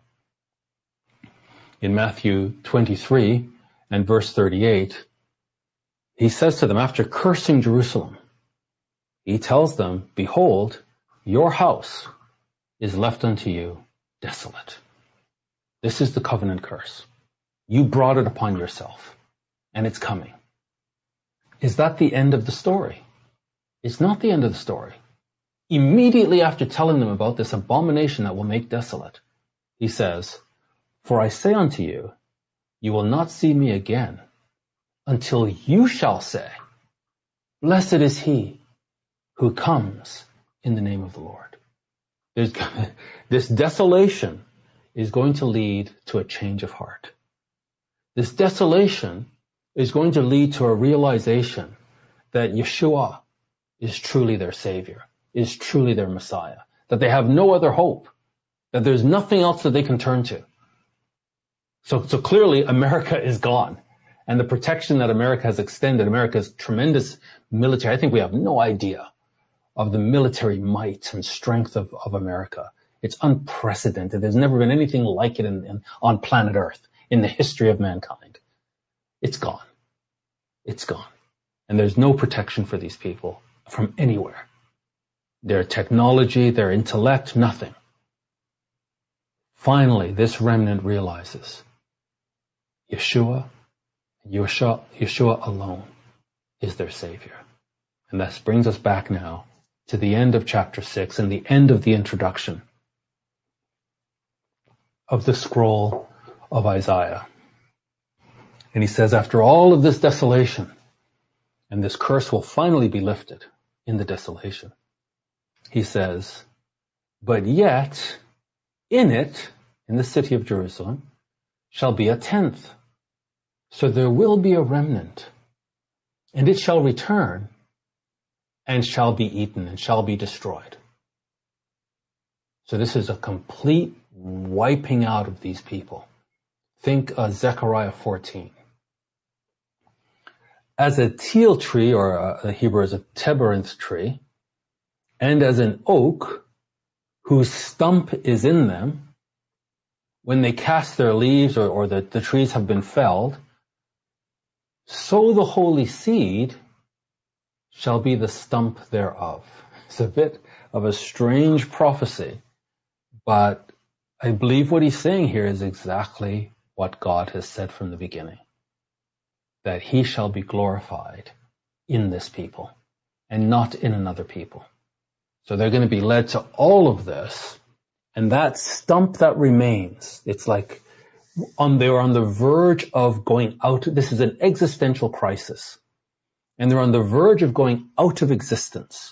In Matthew twenty-three and verse thirty-eight, he says to them, after cursing Jerusalem, he tells them, behold, your house is left unto you desolate. This is the covenant curse. You brought it upon yourself, and it's coming. Is that the end of the story? It's not the end of the story. Immediately after telling them about this abomination that will make desolate, he says, for I say unto you, you will not see me again until you shall say, blessed is he who comes in the name of the Lord. There's, this desolation is going to lead to a change of heart. This desolation is going to lead to a realization that Yeshua is truly their Savior, is truly their Messiah, that they have no other hope, that there's nothing else that they can turn to. So, so clearly America is gone. And the protection that America has extended, America's tremendous military, I think we have no idea of the military might and strength of, of America. It's unprecedented. There's never been anything like it in, in, on planet Earth in the history of mankind. It's gone. It's gone. And there's no protection for these people from anywhere. Their technology, their intellect, nothing. Finally, this remnant realizes Yeshua, Yeshua, Yeshua alone is their Savior. And this brings us back now to the end of chapter six and the end of the introduction of the scroll of Isaiah. And he says, after all of this desolation, and this curse will finally be lifted in the desolation, he says, but yet in it, in the city of Jerusalem, shall be a tenth. So there will be a remnant, and it shall return, and shall be eaten, and shall be destroyed. So this is a complete wiping out of these people. Think of Zechariah fourteen. As a teal tree, or a, the Hebrew is a terebinth tree, and as an oak whose stump is in them, when they cast their leaves or, or the, the trees have been felled, so the holy seed shall be the stump thereof. It's a bit of a strange prophecy, but I believe what he's saying here is exactly what God has said from the beginning, that he shall be glorified in this people and not in another people. So they're going to be led to all of this, and that stump that remains, it's like on, they're on the verge of going out. This is an existential crisis. And they're on the verge of going out of existence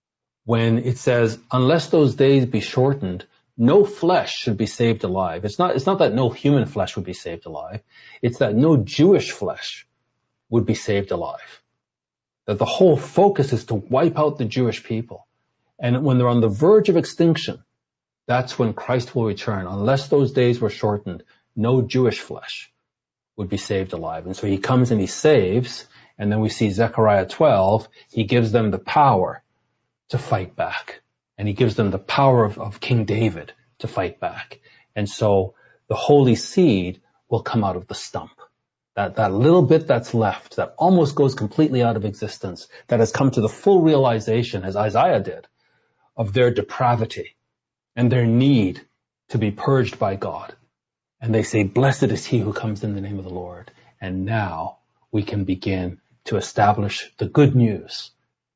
when it says, unless those days be shortened, no flesh should be saved alive. It's not, it's not that no human flesh would be saved alive. It's that no Jewish flesh would be saved alive. That the whole focus is to wipe out the Jewish people. And when they're on the verge of extinction, that's when Christ will return. Unless those days were shortened, no Jewish flesh would be saved alive. And so he comes and he saves, and then we see Zechariah twelve, he gives them the power to fight back. And he gives them the power of, of King David to fight back. And so the holy seed will come out of the stump. That, that little bit that's left, that almost goes completely out of existence, that has come to the full realization, as Isaiah did, of their depravity and their need to be purged by God. And they say, blessed is he who comes in the name of the Lord. And now we can begin to establish the good news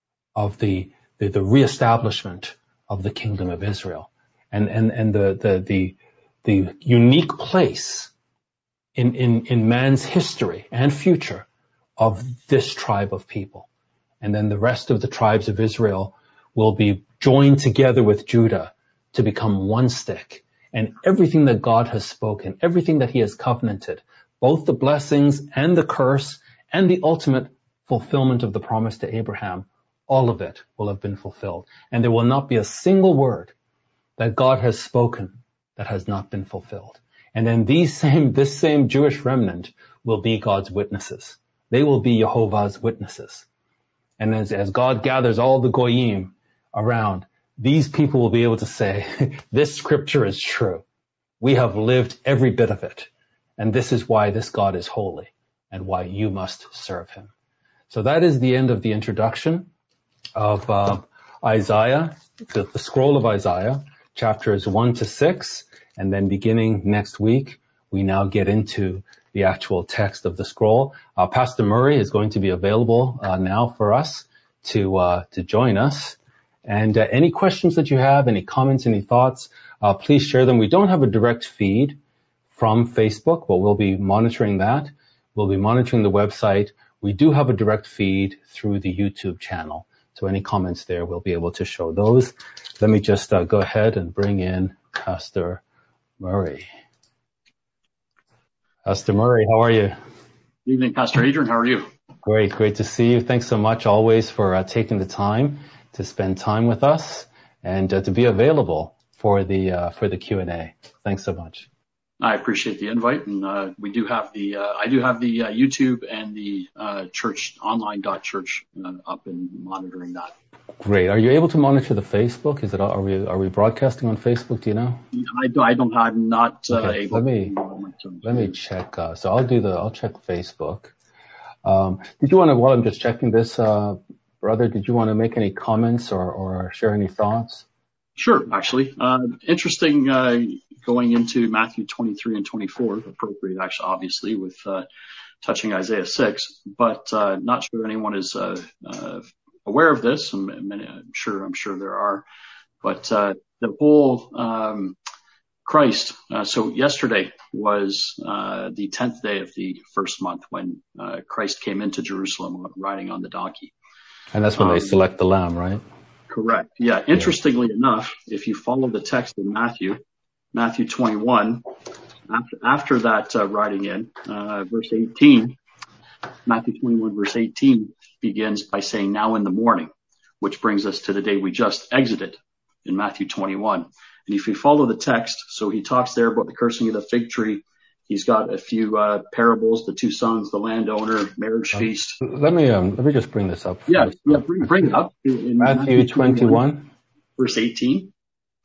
of the, the, the reestablishment of the kingdom of Israel, and, and, and the, the, the, the unique place in, in, in man's history and future of this tribe of people. And then the rest of the tribes of Israel will be joined together with Judah to become one stick. And everything that God has spoken, everything that he has covenanted, both the blessings and the curse and the ultimate fulfillment of the promise to Abraham, all of it will have been fulfilled. And there will not be a single word that God has spoken that has not been fulfilled. And then these same, this same Jewish remnant will be God's witnesses. They will be Jehovah's witnesses. And as, as God gathers all the Goyim around, these people will be able to say, this scripture is true. We have lived every bit of it. And this is why this God is holy and why you must serve him. So that is the end of the introduction of uh, Isaiah, the, the scroll of Isaiah, chapters one to six. And then beginning next week, we now get into the actual text of the scroll. Uh, Pastor Murray is going to be available uh, now for us to uh, to join us. And uh, any questions that you have, any comments, any thoughts, uh, please share them. We don't have a direct feed from Facebook, but we'll be monitoring that. We'll be monitoring the website. We do have a direct feed through the YouTube channel. So any comments there, we'll be able to show those. Let me just uh, go ahead and bring in Pastor Murray. Pastor Murray, how are you? Good evening, Pastor Adrian. How are you? Great, great to see you. Thanks so much always for uh, taking the time to spend time with us and uh, to be available for the uh, for the Q and A. Thanks so much. I appreciate the invite, and uh, we do have the uh, I do have the uh, YouTube and the uh, church online dot church uh, up and monitoring that. Great. Are you able to monitor the Facebook? Is it are we are we broadcasting on Facebook? Do you know? I don't. I don't. I'm not uh, okay. able. Let me to let me check. Uh, so I'll do the I'll check Facebook. Um, did you want to while I'm just checking this, uh, brother, did you want to make any comments or, or share any thoughts? Sure, actually. Uh, interesting, uh, going into Matthew twenty-three and twenty-four, appropriate actually, obviously, with, uh, touching Isaiah six, but, uh, not sure anyone is, uh, uh, aware of this. And many, I'm sure, I'm sure there are, but, uh, the whole, um, Christ. Uh, so yesterday was, uh, the tenth day of the first month when, uh, Christ came into Jerusalem riding on the donkey. And that's when um, they select the lamb, right? Correct. Yeah. Interestingly yeah. enough, if you follow the text in Matthew, Matthew twenty-one, after, after that uh, riding in, uh, verse eighteen, Matthew twenty-one, verse eighteen begins by saying, now in the morning, which brings us to the day we just exited in Matthew twenty-one. And if you follow the text, so he talks there about the cursing of the fig tree. He's got a few uh, parables, the two sons, the landowner, marriage um, feast. Let me um, let me just bring this up. Yeah, yeah, bring, bring it up. In Matthew, Matthew twenty-one, verse eighteen.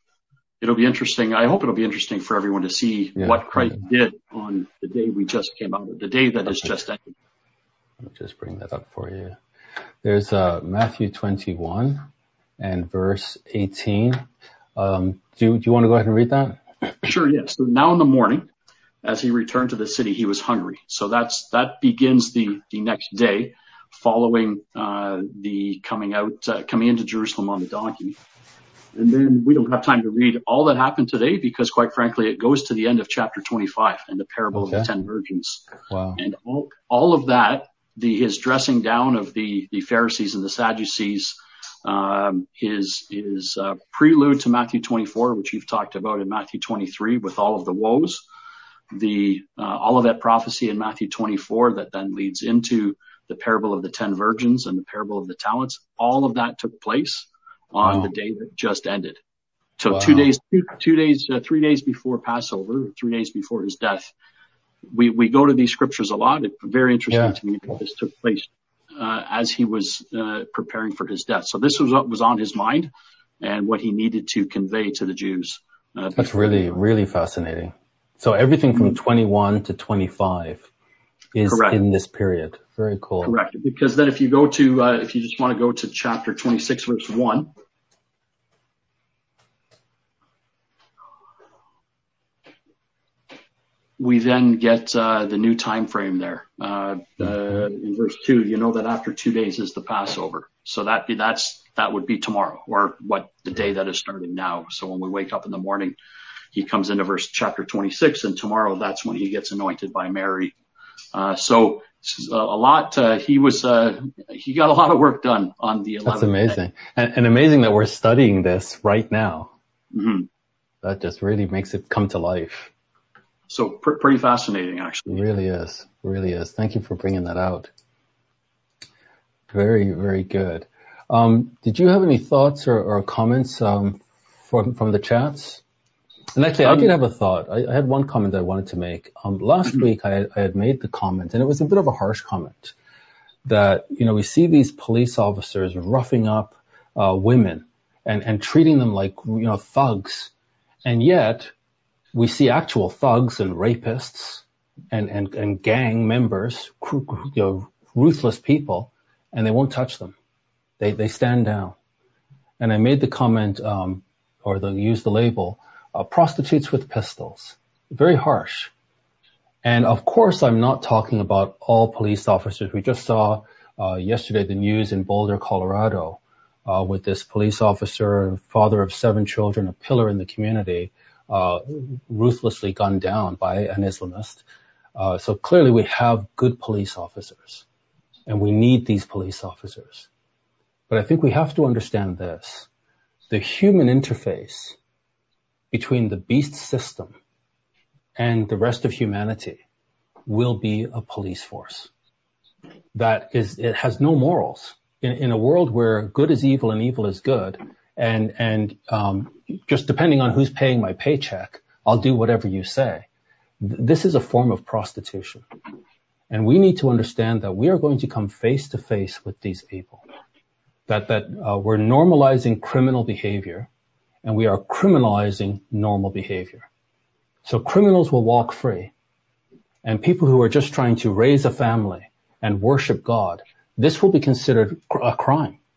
It'll be interesting. I hope it'll be interesting for everyone to see yeah, what Christ yeah. did on the day we just came out of, the day that has just ended. Let me just bring that up for you. There's uh, Matthew twenty-one and verse eighteen. Um, do, do you want to go ahead and read that? Sure, yes. So now in the morning, as he returned to the city, he was hungry. So that's, that begins the, the next day following, uh, the coming out, uh, coming into Jerusalem on the donkey. And then we don't have time to read all that happened today because quite frankly, it goes to the end of chapter twenty-five and the parable okay. of the ten virgins. Wow. And all, all of that, the, his dressing down of the, the Pharisees and the Sadducees, um, his, his, uh, prelude to Matthew twenty-four, which you've talked about in Matthew twenty-three with all of the woes. The uh, Olivet prophecy in Matthew twenty-four that then leads into the parable of the ten virgins and the parable of the talents. All of that took place on wow. the day that just ended. So wow. two days, two, two days, uh, three days before Passover, three days before his death. We we go to these scriptures a lot. It's very interesting yeah. to me that this took place uh, as he was uh, preparing for his death. So this was what was on his mind and what he needed to convey to the Jews. Uh, That's really, really fascinating. So everything from twenty-one to twenty-five is Correct. In this period. Very cool. Correct. Because then if you go to, uh, if you just want to go to chapter twenty-six, verse one. We then get, uh, the new time frame there. Uh, mm-hmm. uh, in verse two, you know that after two days is the Passover. So that be, that's, that would be tomorrow or what the day that is starting now. So when we wake up in the morning, he comes into verse chapter twenty-six, and tomorrow that's when he gets anointed by Mary. Uh, so a, a lot, uh, he was, uh, he got a lot of work done on the eleventh. That's amazing. And, and amazing that we're studying this right now. Mm-hmm. That just really makes it come to life. So pr- pretty fascinating, actually. It really is. It really is. Thank you for bringing that out. Very, very good. Um, did you have any thoughts or, or comments, um, from, from the chats? And actually, I did have a thought. I, I had one comment I wanted to make. Um, last mm-hmm. week, I had, I had made the comment, and it was a bit of a harsh comment, that, you know, we see these police officers roughing up uh, women and, and treating them like, you know, thugs. And yet, we see actual thugs and rapists and, and, and gang members, you know, ruthless people, and they won't touch them. They, they stand down. And I made the comment, um, or the, use the label, Uh, prostitutes with pistols. Very harsh. And of course, I'm not talking about all police officers. We just saw uh, yesterday the news in Boulder, Colorado, uh, with this police officer, father of seven children, a pillar in the community, uh, ruthlessly gunned down by an Islamist. Uh, so clearly we have good police officers, and we need these police officers. But I think we have to understand this. The human interface between the beast system and the rest of humanity will be a police force that is, it has no morals. In, in a world where good is evil and evil is good, and, and, um, just depending on who's paying my paycheck, I'll do whatever you say. This is a form of prostitution. And we need to understand that we are going to come face to face with these people. That, that, uh, we're normalizing criminal behavior, and we are criminalizing normal behavior. So criminals will walk free, and people who are just trying to raise a family and worship God, this will be considered a crime.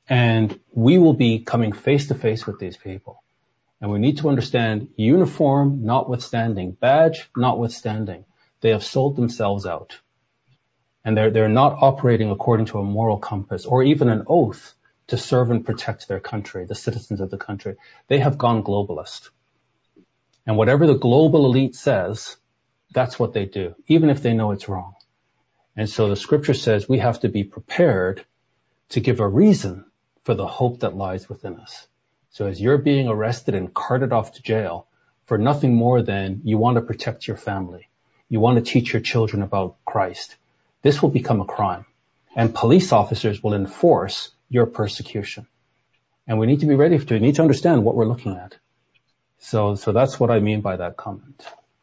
And we will be coming face to face with these people. And we need to understand, uniform notwithstanding, badge notwithstanding, they have sold themselves out. And they're, they're not operating according to a moral compass or even an oath to serve and protect their country, the citizens of the country. They have gone globalist. And whatever the global elite says, that's what they do, even if they know it's wrong. And so the scripture says we have to be prepared to give a reason for the hope that lies within us. So as you're being arrested and carted off to jail for nothing more than you want to protect your family, you want to teach your children about Christ, this will become a crime. And police officers will enforce your persecution. And we need to be ready for it. We need to understand what we're looking at. So, so that's what I mean by that comment.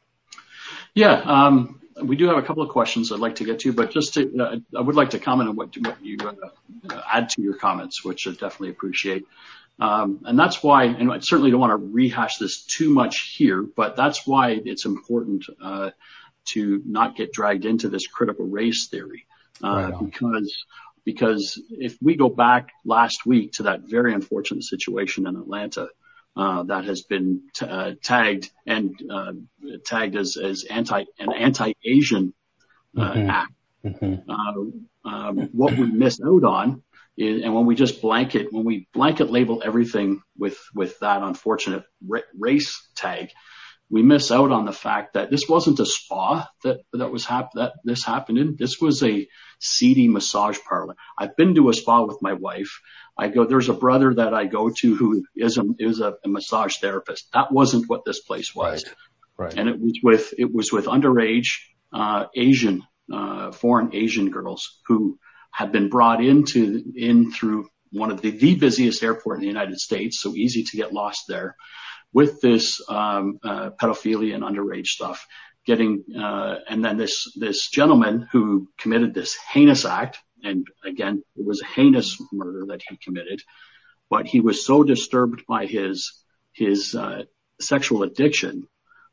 Yeah, um, we do have a couple of questions I'd like to get to, but just to, uh, I would like to comment on what, what you uh, add to your comments, which I definitely appreciate. Um, and that's why, and I certainly don't want to rehash this too much here, but that's why it's important uh, to not get dragged into this critical race theory, uh, right because because if we go back last week to that very unfortunate situation in Atlanta, uh, that has been t- uh, tagged and uh, tagged as as anti an anti-Asian uh, mm-hmm. act. Mm-hmm. Uh, um, what we missed out on. And when we just blanket, when we blanket label everything with, with that unfortunate race tag, we miss out on the fact that this wasn't a spa that, that was hap- that this happened in. This was a seedy massage parlor. I've been to a spa with my wife. I go, there's a brother that I go to who is a, is a, a massage therapist. That wasn't what this place was. Right. Right. And it was with, it was with underage, uh, Asian, uh, foreign Asian girls who had been brought into in through one of the, the busiest airport in the United States, so easy to get lost there, with this um, uh, pedophilia and underage stuff. Getting uh, and then this this gentleman who committed this heinous act, and again it was a heinous murder that he committed, but he was so disturbed by his his uh, sexual addiction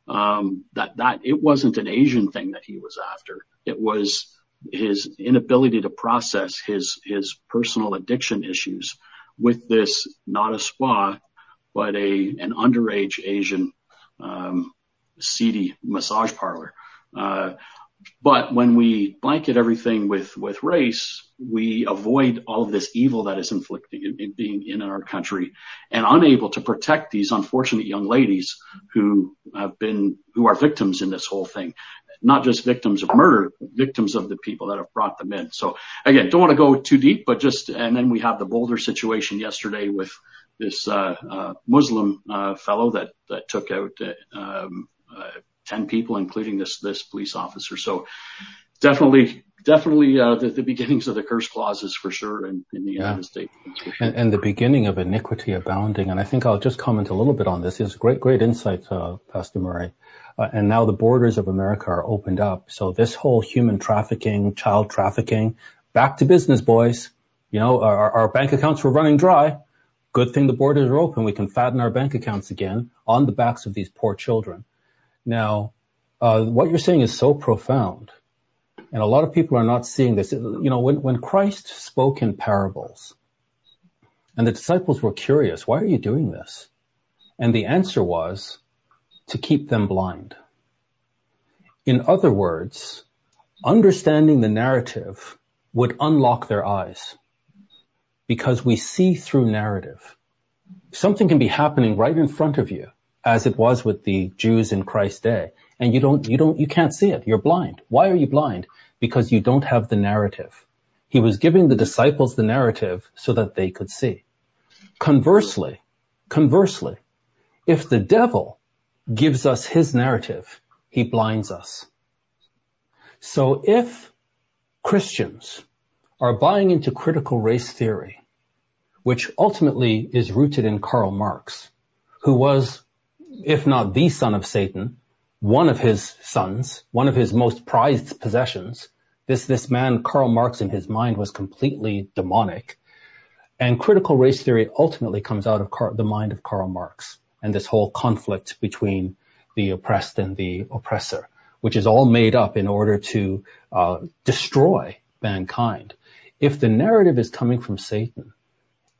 um, that that it wasn't an Asian thing that he was after. It was his inability to process his, his personal addiction issues with this, not a spa, but a, an underage Asian, um, seedy massage parlor. Uh, but when we blanket everything with, with race, we avoid all of this evil that is inflicting, in, being in our country, and unable to protect these unfortunate young ladies who have been, who are victims in this whole thing. Not just victims of murder, but victims of the people that have brought them in. So again, don't want to go too deep, but just, and then we have the Boulder situation yesterday with this, uh, uh, Muslim, uh, fellow that, that took out, uh, um, uh, ten people, including this, this police officer. So definitely, definitely, uh, the, the beginnings of the curse clauses for sure in, in the yeah. United States. Sure. And, and the beginning of iniquity abounding. And I think I'll just comment a little bit on this. It's great, great insight, uh, Pastor Murray. Uh, and now the borders of America are opened up. So this whole human trafficking, child trafficking, back to business, boys. You know, our, our bank accounts were running dry. Good thing the borders are open. We can fatten our bank accounts again on the backs of these poor children. Now, uh, what you're saying is so profound. And a lot of people are not seeing this. You know, when, when Christ spoke in parables and the disciples were curious, why are you doing this? And the answer was, to keep them blind. In other words, understanding the narrative would unlock their eyes because we see through narrative. Something can be happening right in front of you, as it was with the Jews in Christ's day, and you don't, you don't, you can't see it. You're blind. Why are you blind? Because you don't have the narrative. He was giving the disciples the narrative so that they could see. Conversely, conversely, if the devil gives us his narrative, he blinds us. So if Christians are buying into critical race theory, which ultimately is rooted in Karl Marx, who was, if not the son of Satan, one of his sons, one of his most prized possessions, this, this man, Karl Marx, in his mind was completely demonic. And critical race theory ultimately comes out of Car- the mind of Karl Marx. And this whole conflict between the oppressed and the oppressor, which is all made up in order to uh, destroy mankind. If the narrative is coming from Satan,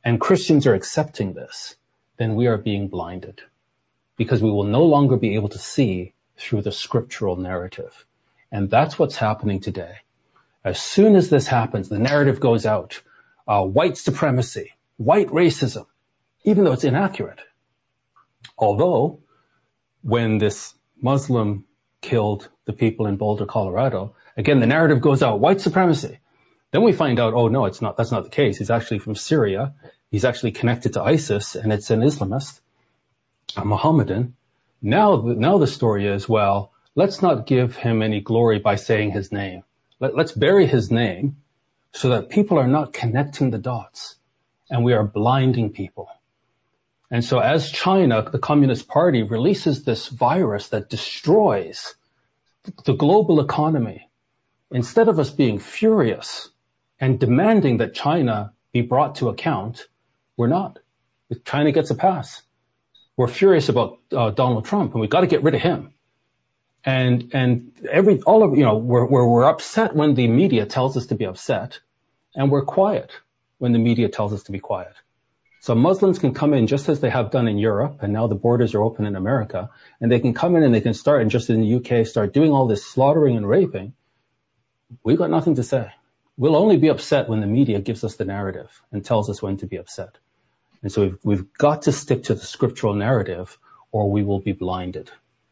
and Christians are accepting this, then we are being blinded, because we will no longer be able to see through the scriptural narrative. And that's what's happening today. As soon as this happens, the narrative goes out. Uh, white supremacy, white racism, even though it's inaccurate. Although, when this Muslim killed the people in Boulder, Colorado, again, the narrative goes out, white supremacy. Then we find out, oh no, it's not, that's not the case. He's actually from Syria. He's actually connected to ISIS, and it's an Islamist, a Mohammedan. Now, now the story is, well, let's not give him any glory by saying his name. Let, let's bury his name so that people are not connecting the dots, and we are blinding people. And so as China, the Communist Party, releases this virus that destroys the global economy, instead of us being furious and demanding that China be brought to account, we're not. China gets a pass. We're furious about uh, Donald Trump, and we've got to get rid of him. And and every all of you know we're, we're we're upset when the media tells us to be upset, and we're quiet when the media tells us to be quiet. So Muslims can come in just as they have done in Europe, and now the borders are open in America, and they can come in and they can start, and just in the U K, start doing all this slaughtering and raping. We've got nothing to say. We'll only be upset when the media gives us the narrative and tells us when to be upset. And so we've, we've got to stick to the scriptural narrative, or we will be blinded.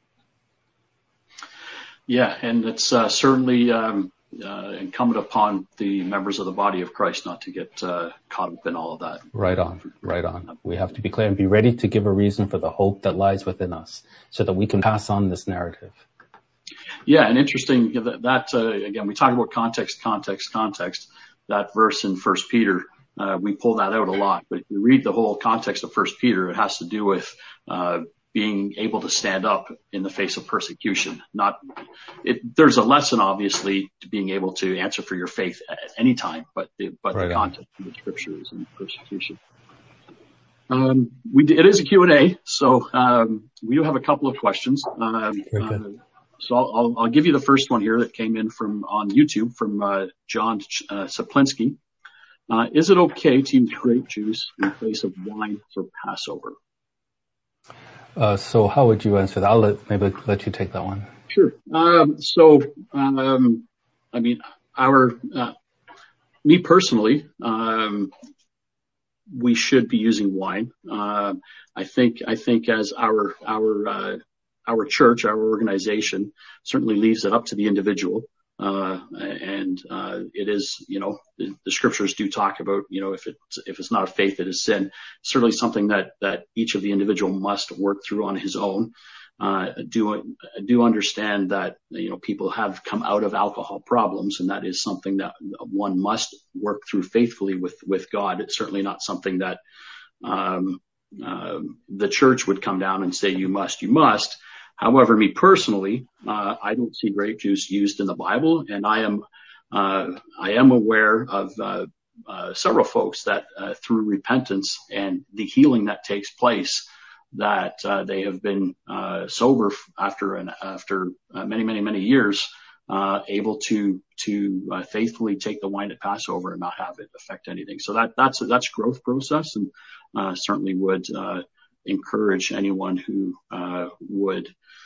Yeah, and it's uh, certainly um, uh, incumbent upon the members of the body of Christ not to get uh, caught up in all of that. Right on, right on. We have to be clear and be ready to give a reason for the hope that lies within us so that we can pass on this narrative. Yeah, and interesting that, that uh, again, we talk about context, context, context. That verse in First Peter, uh, we pull that out a lot. But if you read the whole context of First Peter, it has to do with uh, being able to stand up in the face of persecution. Not, it, there's a lesson, obviously, to being able to answer for your faith at any time, but the, but right the context of the scripture is in persecution. Um, we, it is a Q and A, so um, we do have a couple of questions. Um, Very good. Uh, So I'll, I'll, I'll give you the first one here that came in from on YouTube from uh, John uh, Saplinski. Uh, is it okay to use grape juice in place of wine for Passover? Uh, so how would you answer that? I'll let, maybe let you take that one. Sure. Um, so, um, I mean, our, uh, me personally, um, we should be using wine. Uh, I think, I think as our, our, uh, our church, our organization certainly leaves it up to the individual. Uh, and, uh, it is, you know, the, the scriptures do talk about, you know, if it's, if it's not a faith, it is sin. Certainly something that, that each of the individual must work through on his own. Uh, do, do understand that, you know, people have come out of alcohol problems, and that is something that one must work through faithfully with, with God. It's certainly not something that, um, uh, the church would come down and say, you must, you must. However, me personally, uh, I don't see grape juice used in the Bible, and I am, uh, I am aware of, uh, uh, several folks that, uh, through repentance and the healing that takes place, that, uh, they have been, uh, sober after and after uh, many, many, many years, uh, able to, to, uh, faithfully take the wine at Passover and not have it affect anything. So that, that's, that's growth process, and, uh, certainly would, uh, encourage anyone who, uh, would,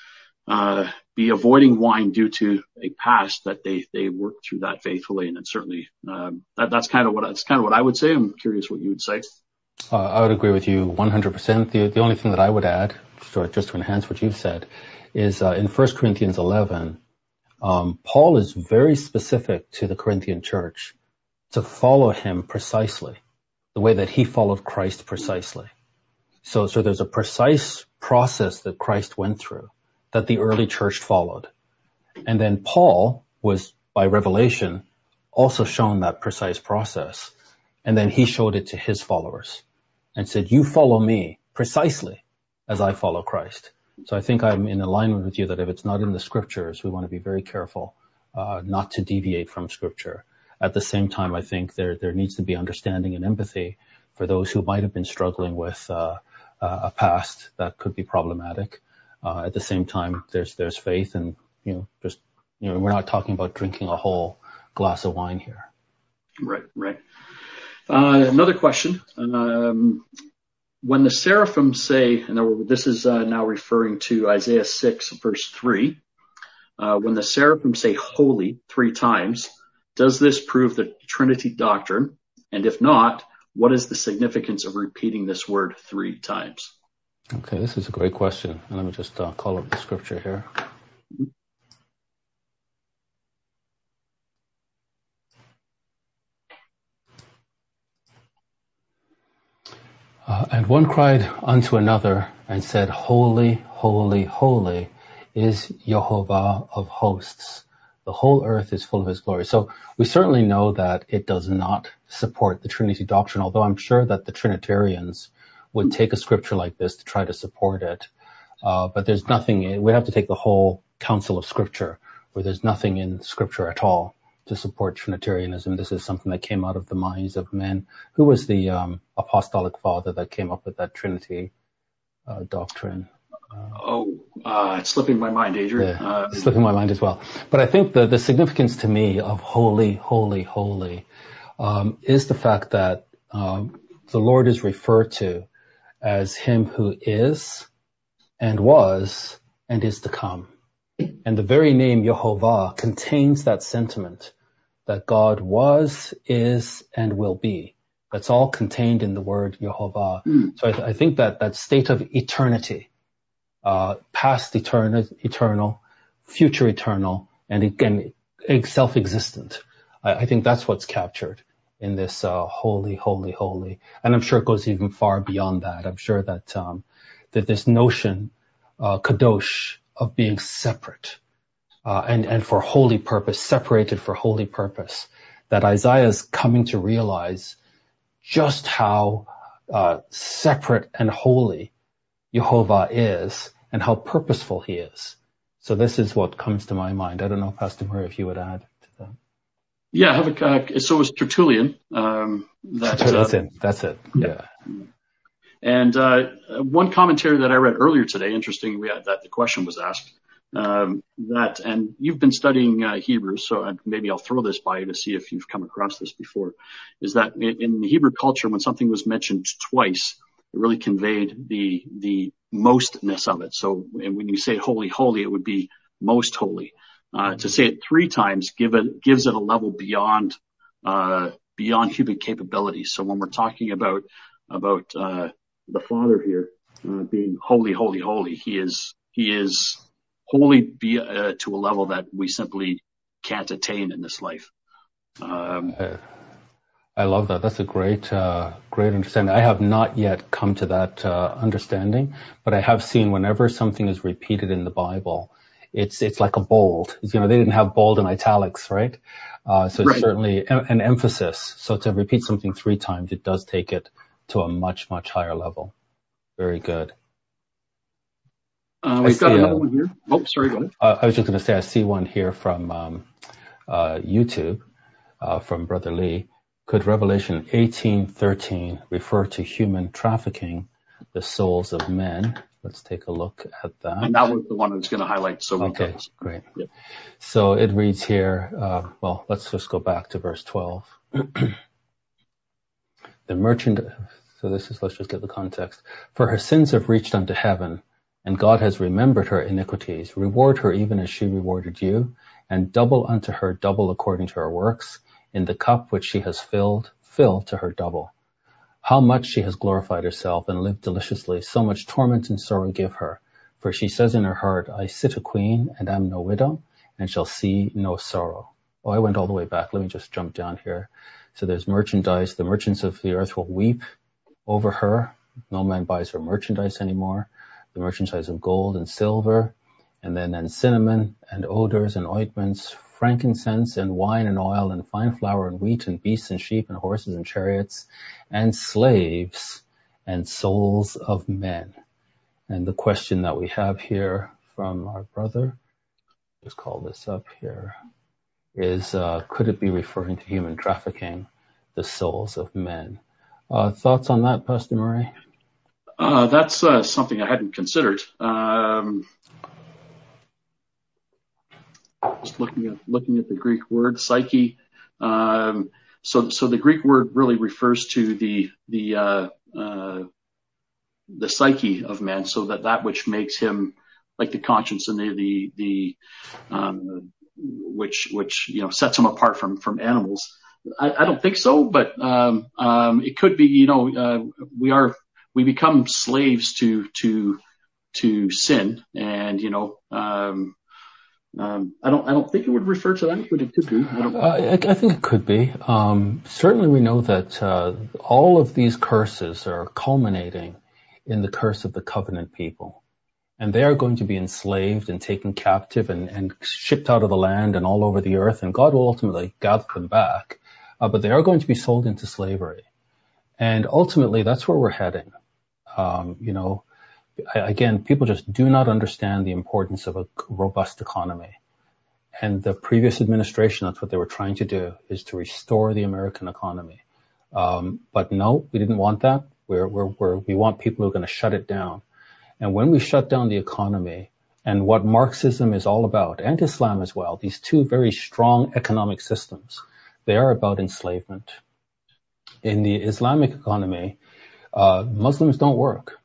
uh, be avoiding wine due to a past that they, they work through that faithfully. And it's certainly, um, that, that's kind of what, that's kind of what I would say. I'm curious what you would say. Uh, I would agree with you one hundred percent. The, the only thing that I would add, just, just to enhance what you've said, is, uh, in First Corinthians eleven, um, Paul is very specific to the Corinthian church to follow him precisely, the way that he followed Christ precisely. So, so there's a precise process that Christ went through that the early church followed. And then Paul was, by revelation, also shown that precise process. And then he showed it to his followers and said, you follow me precisely as I follow Christ. So I think I'm in alignment with you that if it's not in the scriptures, we want to be very careful, uh, not to deviate from scripture. At the same time, I think there, there needs to be understanding and empathy for those who might have been struggling with, uh, uh a past that could be problematic. Uh, at the same time, there's, there's faith, and, you know, just, you know, we're not talking about drinking a whole glass of wine here. Right, right. Uh, another question. Um, when the seraphim say, and this is uh, now referring to Isaiah six, verse three, uh, when the seraphim say holy three times, does this prove the Trinity doctrine? And if not, what is the significance of repeating this word three times? Okay, this is a great question. And let me just uh, call up the scripture here. Uh, and one cried unto another and said, Holy, holy, holy is Jehovah of hosts. The whole earth is full of his glory. So we certainly know that it does not support the Trinity doctrine, although I'm sure that the Trinitarians would take a scripture like this to try to support it. Uh, but there's nothing, we have to take the whole counsel of scripture, where there's nothing in scripture at all to support Trinitarianism. This is something that came out of the minds of men. Who was the um, apostolic father that came up with that Trinity uh, doctrine? Uh, oh, uh, it's slipping my mind, Adrian. Yeah, uh, it's slipping my mind as well. But I think the, the significance to me of holy, holy, holy um, is the fact that um, the Lord is referred to as him who is and was and is to come. And the very name Jehovah contains that sentiment that God was, is, and will be. That's all contained in the word Jehovah. Mm. So I, th- I think that that state of eternity, uh, past eternal, eternal, future eternal, and again, self-existent. I, I think that's what's captured in this uh, holy, holy, holy. And I'm sure it goes even far beyond that. I'm sure that um, that this notion, uh, kadosh, of being separate, uh, and, and for holy purpose, separated for holy purpose, that Isaiah is coming to realize just how uh, separate and holy Jehovah is and how purposeful he is. So this is what comes to my mind. I don't know, Pastor Murray, if you would add to that. Yeah, I have a, uh, so was Tertullian. Um, that, uh, that's it. That's it. Yeah. yeah. And uh, one commentary that I read earlier today, interesting we had, that the question was asked, um, that, and you've been studying uh, Hebrew, so I, maybe I'll throw this by you to see if you've come across this before, is that in, in the Hebrew culture, when something was mentioned twice, it really conveyed the the mostness of it. So and when you say holy, holy, it would be most holy. Uh, to say it three times give it, gives it a level beyond uh, beyond human capabilities. So when we're talking about about uh, the Father here uh, being holy, holy, holy, he is he is holy be, uh, to a level that we simply can't attain in this life. Um, uh, I love that. That's a great, uh, great understanding. I have not yet come to that uh, understanding, but I have seen whenever something is repeated in the Bible, it's it's like a bold. You know, they didn't have bold and italics, right? Uh, so it's right. certainly an emphasis. So to repeat something three times, it does take it to a much, much higher level. Very good. Uh, we've got see, another uh, one here. Oh, sorry, go ahead. Uh, I was just going to say, I see one here from um, uh, YouTube, uh, from Brother Lee. Could Revelation eighteen thirteen refer to human trafficking the souls of men? Let's take a look at that. And that was the one I was going to highlight. So we okay, great. Yep. So it reads here, uh, well, let's just go back to verse twelve. The merchant, so this is, let's just get the context. For her sins have reached unto heaven, and God has remembered her iniquities. Reward her even as she rewarded you, and double unto her double according to her works. In the cup which she has filled, fill to her double. How much she has glorified herself and lived deliciously, so much torment and sorrow give her. For she says in her heart, I sit a queen and am no widow, and shall see no sorrow. Oh, I went all the way back. Let me just jump down here. So there's merchandise. The merchants of the earth will weep over her. No man buys her merchandise anymore. The merchandise of gold and silver, and then and cinnamon and odors and ointments, frankincense and wine and oil and fine flour and wheat and beasts and sheep and horses and chariots and slaves and souls of men. And the question that we have here from our brother, just call this up here, is uh, could it be referring to human trafficking, the souls of men? Uh, thoughts on that, Pastor Murray? Uh, that's uh, something I hadn't considered. Um, just looking at looking at the Greek word psyche. Um, so, so the Greek word really refers to the, the, uh, uh, the psyche of man, so that that which makes him like the conscience and the, the, the, um, which, which, you know, sets him apart from, from animals. I, I don't think so, but, um, um, it could be, you know, uh, we are, we become slaves to, to, to sin, and, you know, um, um, I don't, I don't think it would refer to that, but it could be. I don't. Uh, I, I think it could be. Um, certainly we know that, uh, all of these curses are culminating in the curse of the covenant people. And they are going to be enslaved and taken captive and, and shipped out of the land and all over the earth, and God will ultimately gather them back. Uh, but they are going to be sold into slavery. And ultimately, that's where we're heading. Um, you know, I, again, people just do not understand the importance of a robust economy. And the previous administration, that's what they were trying to do, is to restore the American economy. Um, but no, we didn't want that. We're, we're, we're, we want people who are going to shut it down. And when we shut down the economy, and what Marxism is all about, and Islam as well, these two very strong economic systems, they are about enslavement. In the Islamic economy, uh, Muslims don't work.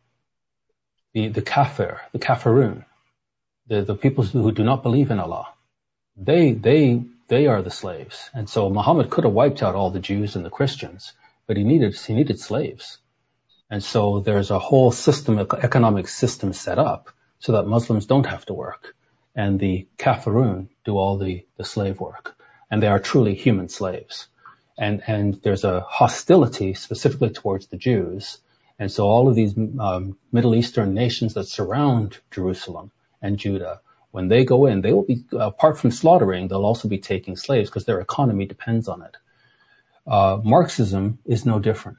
The, the kafir, the kafirun, the, the people who do not believe in Allah, they, they, they are the slaves. And so Muhammad could have wiped out all the Jews and the Christians, but he needed, he needed slaves. And so there's a whole system, economic system set up so that Muslims don't have to work. And the kafirun do all the, the slave work. And they are truly human slaves. And, and there's a hostility specifically towards the Jews. And so all of these um, Middle Eastern nations that surround Jerusalem and Judah, when they go in, they will be, apart from slaughtering, they'll also be taking slaves because their economy depends on it. Uh, Marxism is no different.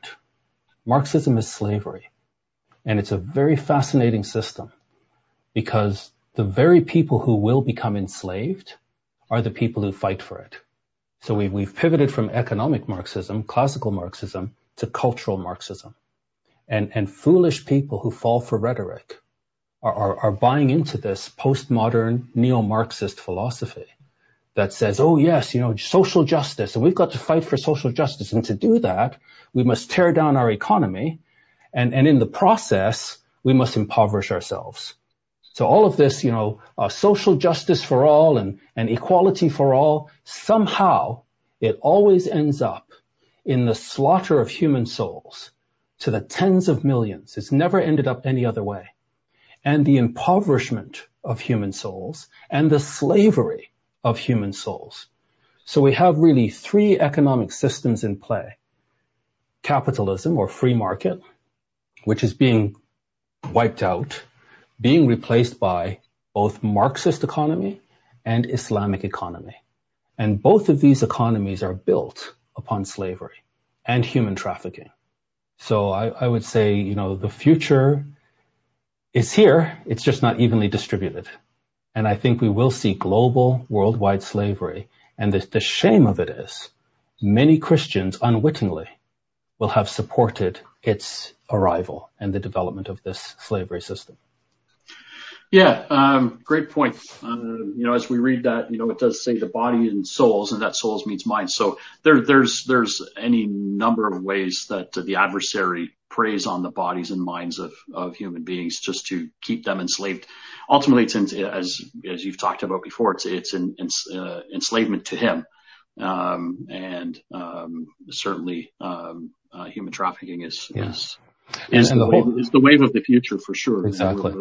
Marxism is slavery. And it's a very fascinating system because the very people who will become enslaved are the people who fight for it. So we've, we've pivoted from economic Marxism, classical Marxism, to cultural Marxism. And, and foolish people who fall for rhetoric are, are, are buying into this postmodern neo-Marxist philosophy that says, oh yes, you know, social justice, and we've got to fight for social justice. And to do that, we must tear down our economy. And, and in the process, we must impoverish ourselves. So all of this, you know, uh, social justice for all and, and equality for all, somehow it always ends up in the slaughter of human souls to the tens of millions. It's never ended up any other way. And the impoverishment of human souls and the slavery of human souls. So we have really three economic systems in play. Capitalism or free market, which is being wiped out, being replaced by both Marxist economy and Islamic economy. And both of these economies are built upon slavery and human trafficking. So I, I would say, you know, the future is here. It's just not evenly distributed. And I think we will see global, worldwide slavery. And the, the shame of it is many Christians unwittingly will have supported its arrival and the development of this slavery system. Yeah, um, great point. Uh, you know, as we read that, you know, it does say the body and souls, and that souls means mind. So there, there's, there's any number of ways that uh, the adversary preys on the bodies and minds of, of human beings just to keep them enslaved. Ultimately, it's in, as, as you've talked about before, it's, it's in, in, uh, enslavement to him. Um, and, um, certainly, um, uh, human trafficking is, yeah. is, is, and, and the, the wave, whole, is the wave of the future for sure. Exactly.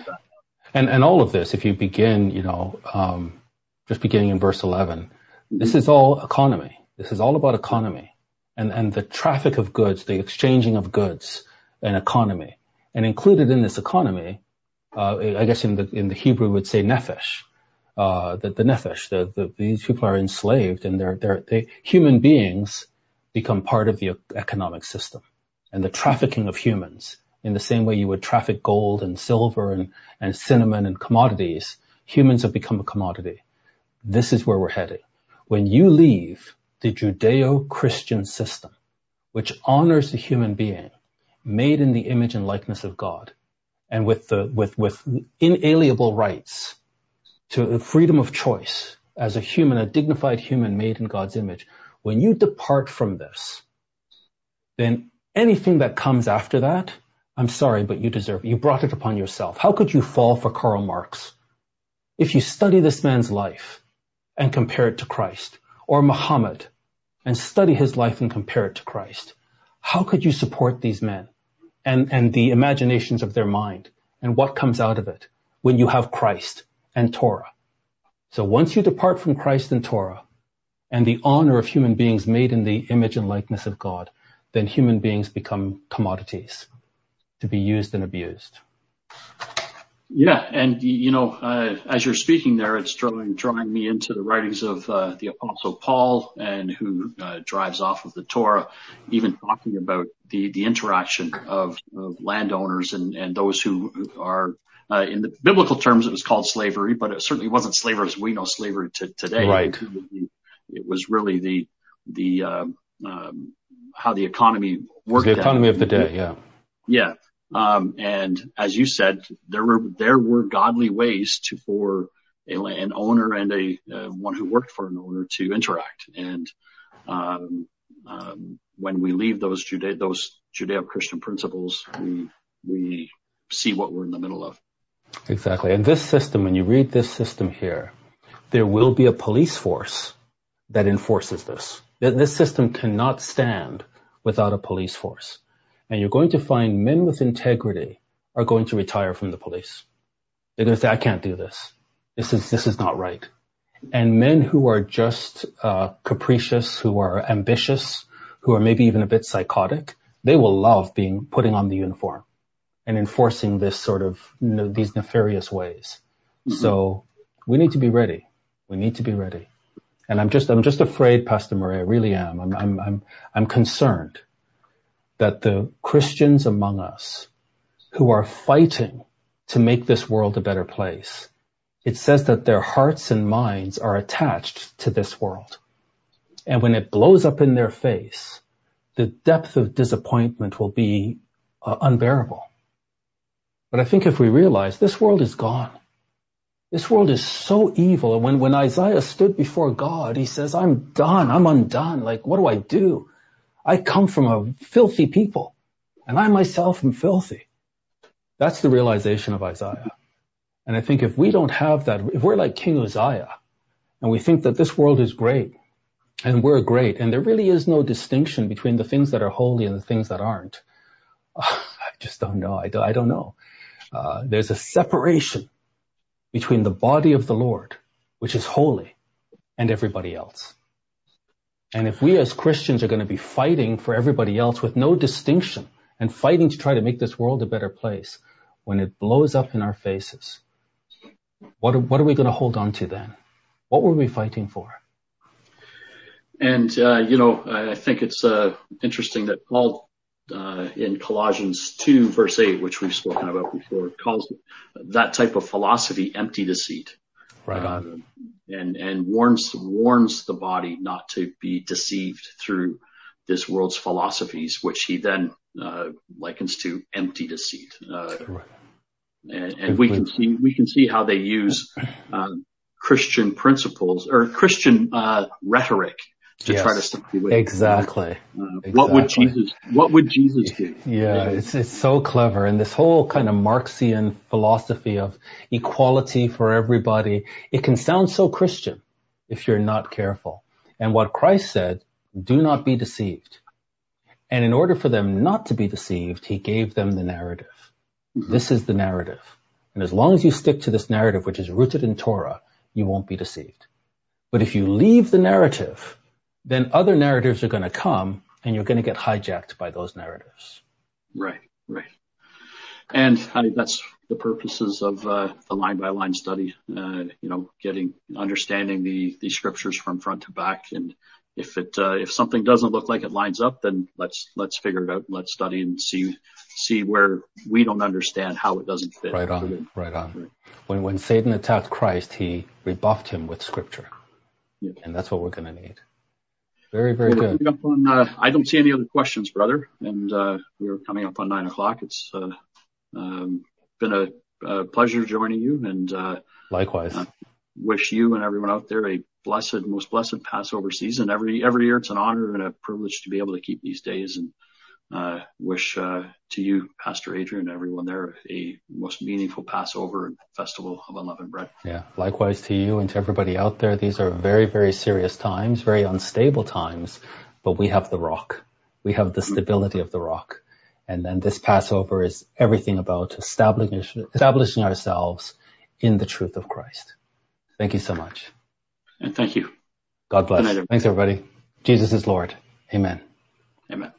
And, and all of this, if you begin, you know, um, just beginning in verse eleven, mm-hmm. This is all economy. This is all about economy and, and the traffic of goods, the exchanging of goods and economy. And included in this economy, uh, I guess in the, in the Hebrew would say nephesh, uh, the, the nephesh, the, the, these people are enslaved and they're, they're, they, human beings become part of the economic system and the trafficking of humans. In the same way you would traffic gold and silver and, and cinnamon and commodities, humans have become a commodity. This is where we're heading. When you leave the Judeo-Christian system, which honors the human being, made in the image and likeness of God, and with the with with inalienable rights to freedom of choice as a human, a dignified human made in God's image, when you depart from this, then anything that comes after that, I'm sorry, but you deserve it. You brought it upon yourself. How could you fall for Karl Marx? If you study this man's life and compare it to Christ, or Muhammad, and study his life and compare it to Christ, how could you support these men and, and the imaginations of their mind and what comes out of it when you have Christ and Torah? So once you depart from Christ and Torah and the honor of human beings made in the image and likeness of God, then human beings become commodities to be used and abused. Yeah, and you know, uh, as you're speaking there, it's drawing drawing me into the writings of uh, the Apostle Paul, and who uh, drives off of the Torah, even talking about the the interaction of, of landowners and and those who are uh, in the biblical terms it was called slavery, but it certainly wasn't slavery as we know slavery to, today. Right. It was, the, it was really the the um, um, how the economy worked. The economy of the day, yeah. Yeah. Um, and as you said, there were, there were godly ways to, for a, an owner and a, uh, one who worked for an owner to interact. And, um, um, when we leave those Judeo, those Judeo-Christian principles, we, we see what we're in the middle of. Exactly. And this system, when you read this system here, there will be a police force that enforces this. This system cannot stand without a police force. And you're going to find men with integrity are going to retire from the police. They're going to say, I can't do this. This is, this is not right. And men who are just, uh, capricious, who are ambitious, who are maybe even a bit psychotic, they will love being, putting on the uniform and enforcing this sort of, you know, these nefarious ways. Mm-hmm. So we need to be ready. We need to be ready. And I'm just, I'm just afraid, Pastor Murray, I really am. I'm, I'm, I'm, I'm concerned that the Christians among us who are fighting to make this world a better place, it says that their hearts and minds are attached to this world. And when it blows up in their face, the depth of disappointment will be uh, unbearable. But I think if we realize this world is gone, this world is so evil. And when, when Isaiah stood before God, he says, I'm done. I'm undone. Like, what do I do? I come from a filthy people, and I myself am filthy. That's the realization of Isaiah. And I think if we don't have that, if we're like King Uzziah, and we think that this world is great, and we're great, and there really is no distinction between the things that are holy and the things that aren't, uh, I just don't know. I don't, I don't know. Uh, there's a separation between the body of the Lord, which is holy, and everybody else. And if we as Christians are going to be fighting for everybody else with no distinction and fighting to try to make this world a better place, when it blows up in our faces, what are, what are we going to hold on to then? What were we fighting for? And, uh, you know, I think it's uh, interesting that Paul, uh, in Colossians two, verse eight, which we've spoken about before, calls that type of philosophy empty deceit. Right on. Um, and, and warns, warns the body not to be deceived through this world's philosophies, which he then, uh, likens to empty deceit. Uh, right. and, and we can see, we can see how they use, uh, Christian principles or Christian, uh, rhetoric to yes, try to stop you with exactly. Uh, exactly. What would Jesus, what would Jesus do? Yeah, it's, it's so clever. And this whole kind of Marxian philosophy of equality for everybody, it can sound so Christian if you're not careful. And what Christ said, do not be deceived. And in order for them not to be deceived, he gave them the narrative. Mm-hmm. This is the narrative. And as long as you stick to this narrative, which is rooted in Torah, you won't be deceived. But if you leave the narrative, then other narratives are going to come and you're going to get hijacked by those narratives. Right, right. And uh, that's the purposes of uh, the line by line study, uh, you know, getting, understanding the, the scriptures from front to back. And if it, uh, if something doesn't look like it lines up, then let's, let's figure it out. Let's study and see, see where we don't understand how it doesn't fit. Right on, right on. Right. When, when Satan attacked Christ, he rebuffed him with scripture. Yeah. And that's what we're going to need. Very, very we're good. Up on, uh, I don't see any other questions, brother. And uh, we're coming up on nine o'clock. It's uh, um, been a, a pleasure joining you. And uh, likewise. Uh, wish you and everyone out there a blessed, most blessed Passover season. Every every year it's an honor and a privilege to be able to keep these days, and uh, wish uh, to you, Pastor Adrian, and everyone there, a most meaningful Passover and festival of unleavened bread. Yeah, likewise to you and to everybody out there. These are very, very serious times, very unstable times, but we have the rock. We have the stability of the rock. And then this Passover is everything about establishing, establishing ourselves in the truth of Christ. Thank you so much. And thank you. God bless. Good night, everybody. Thanks, everybody. Jesus is Lord. Amen. Amen.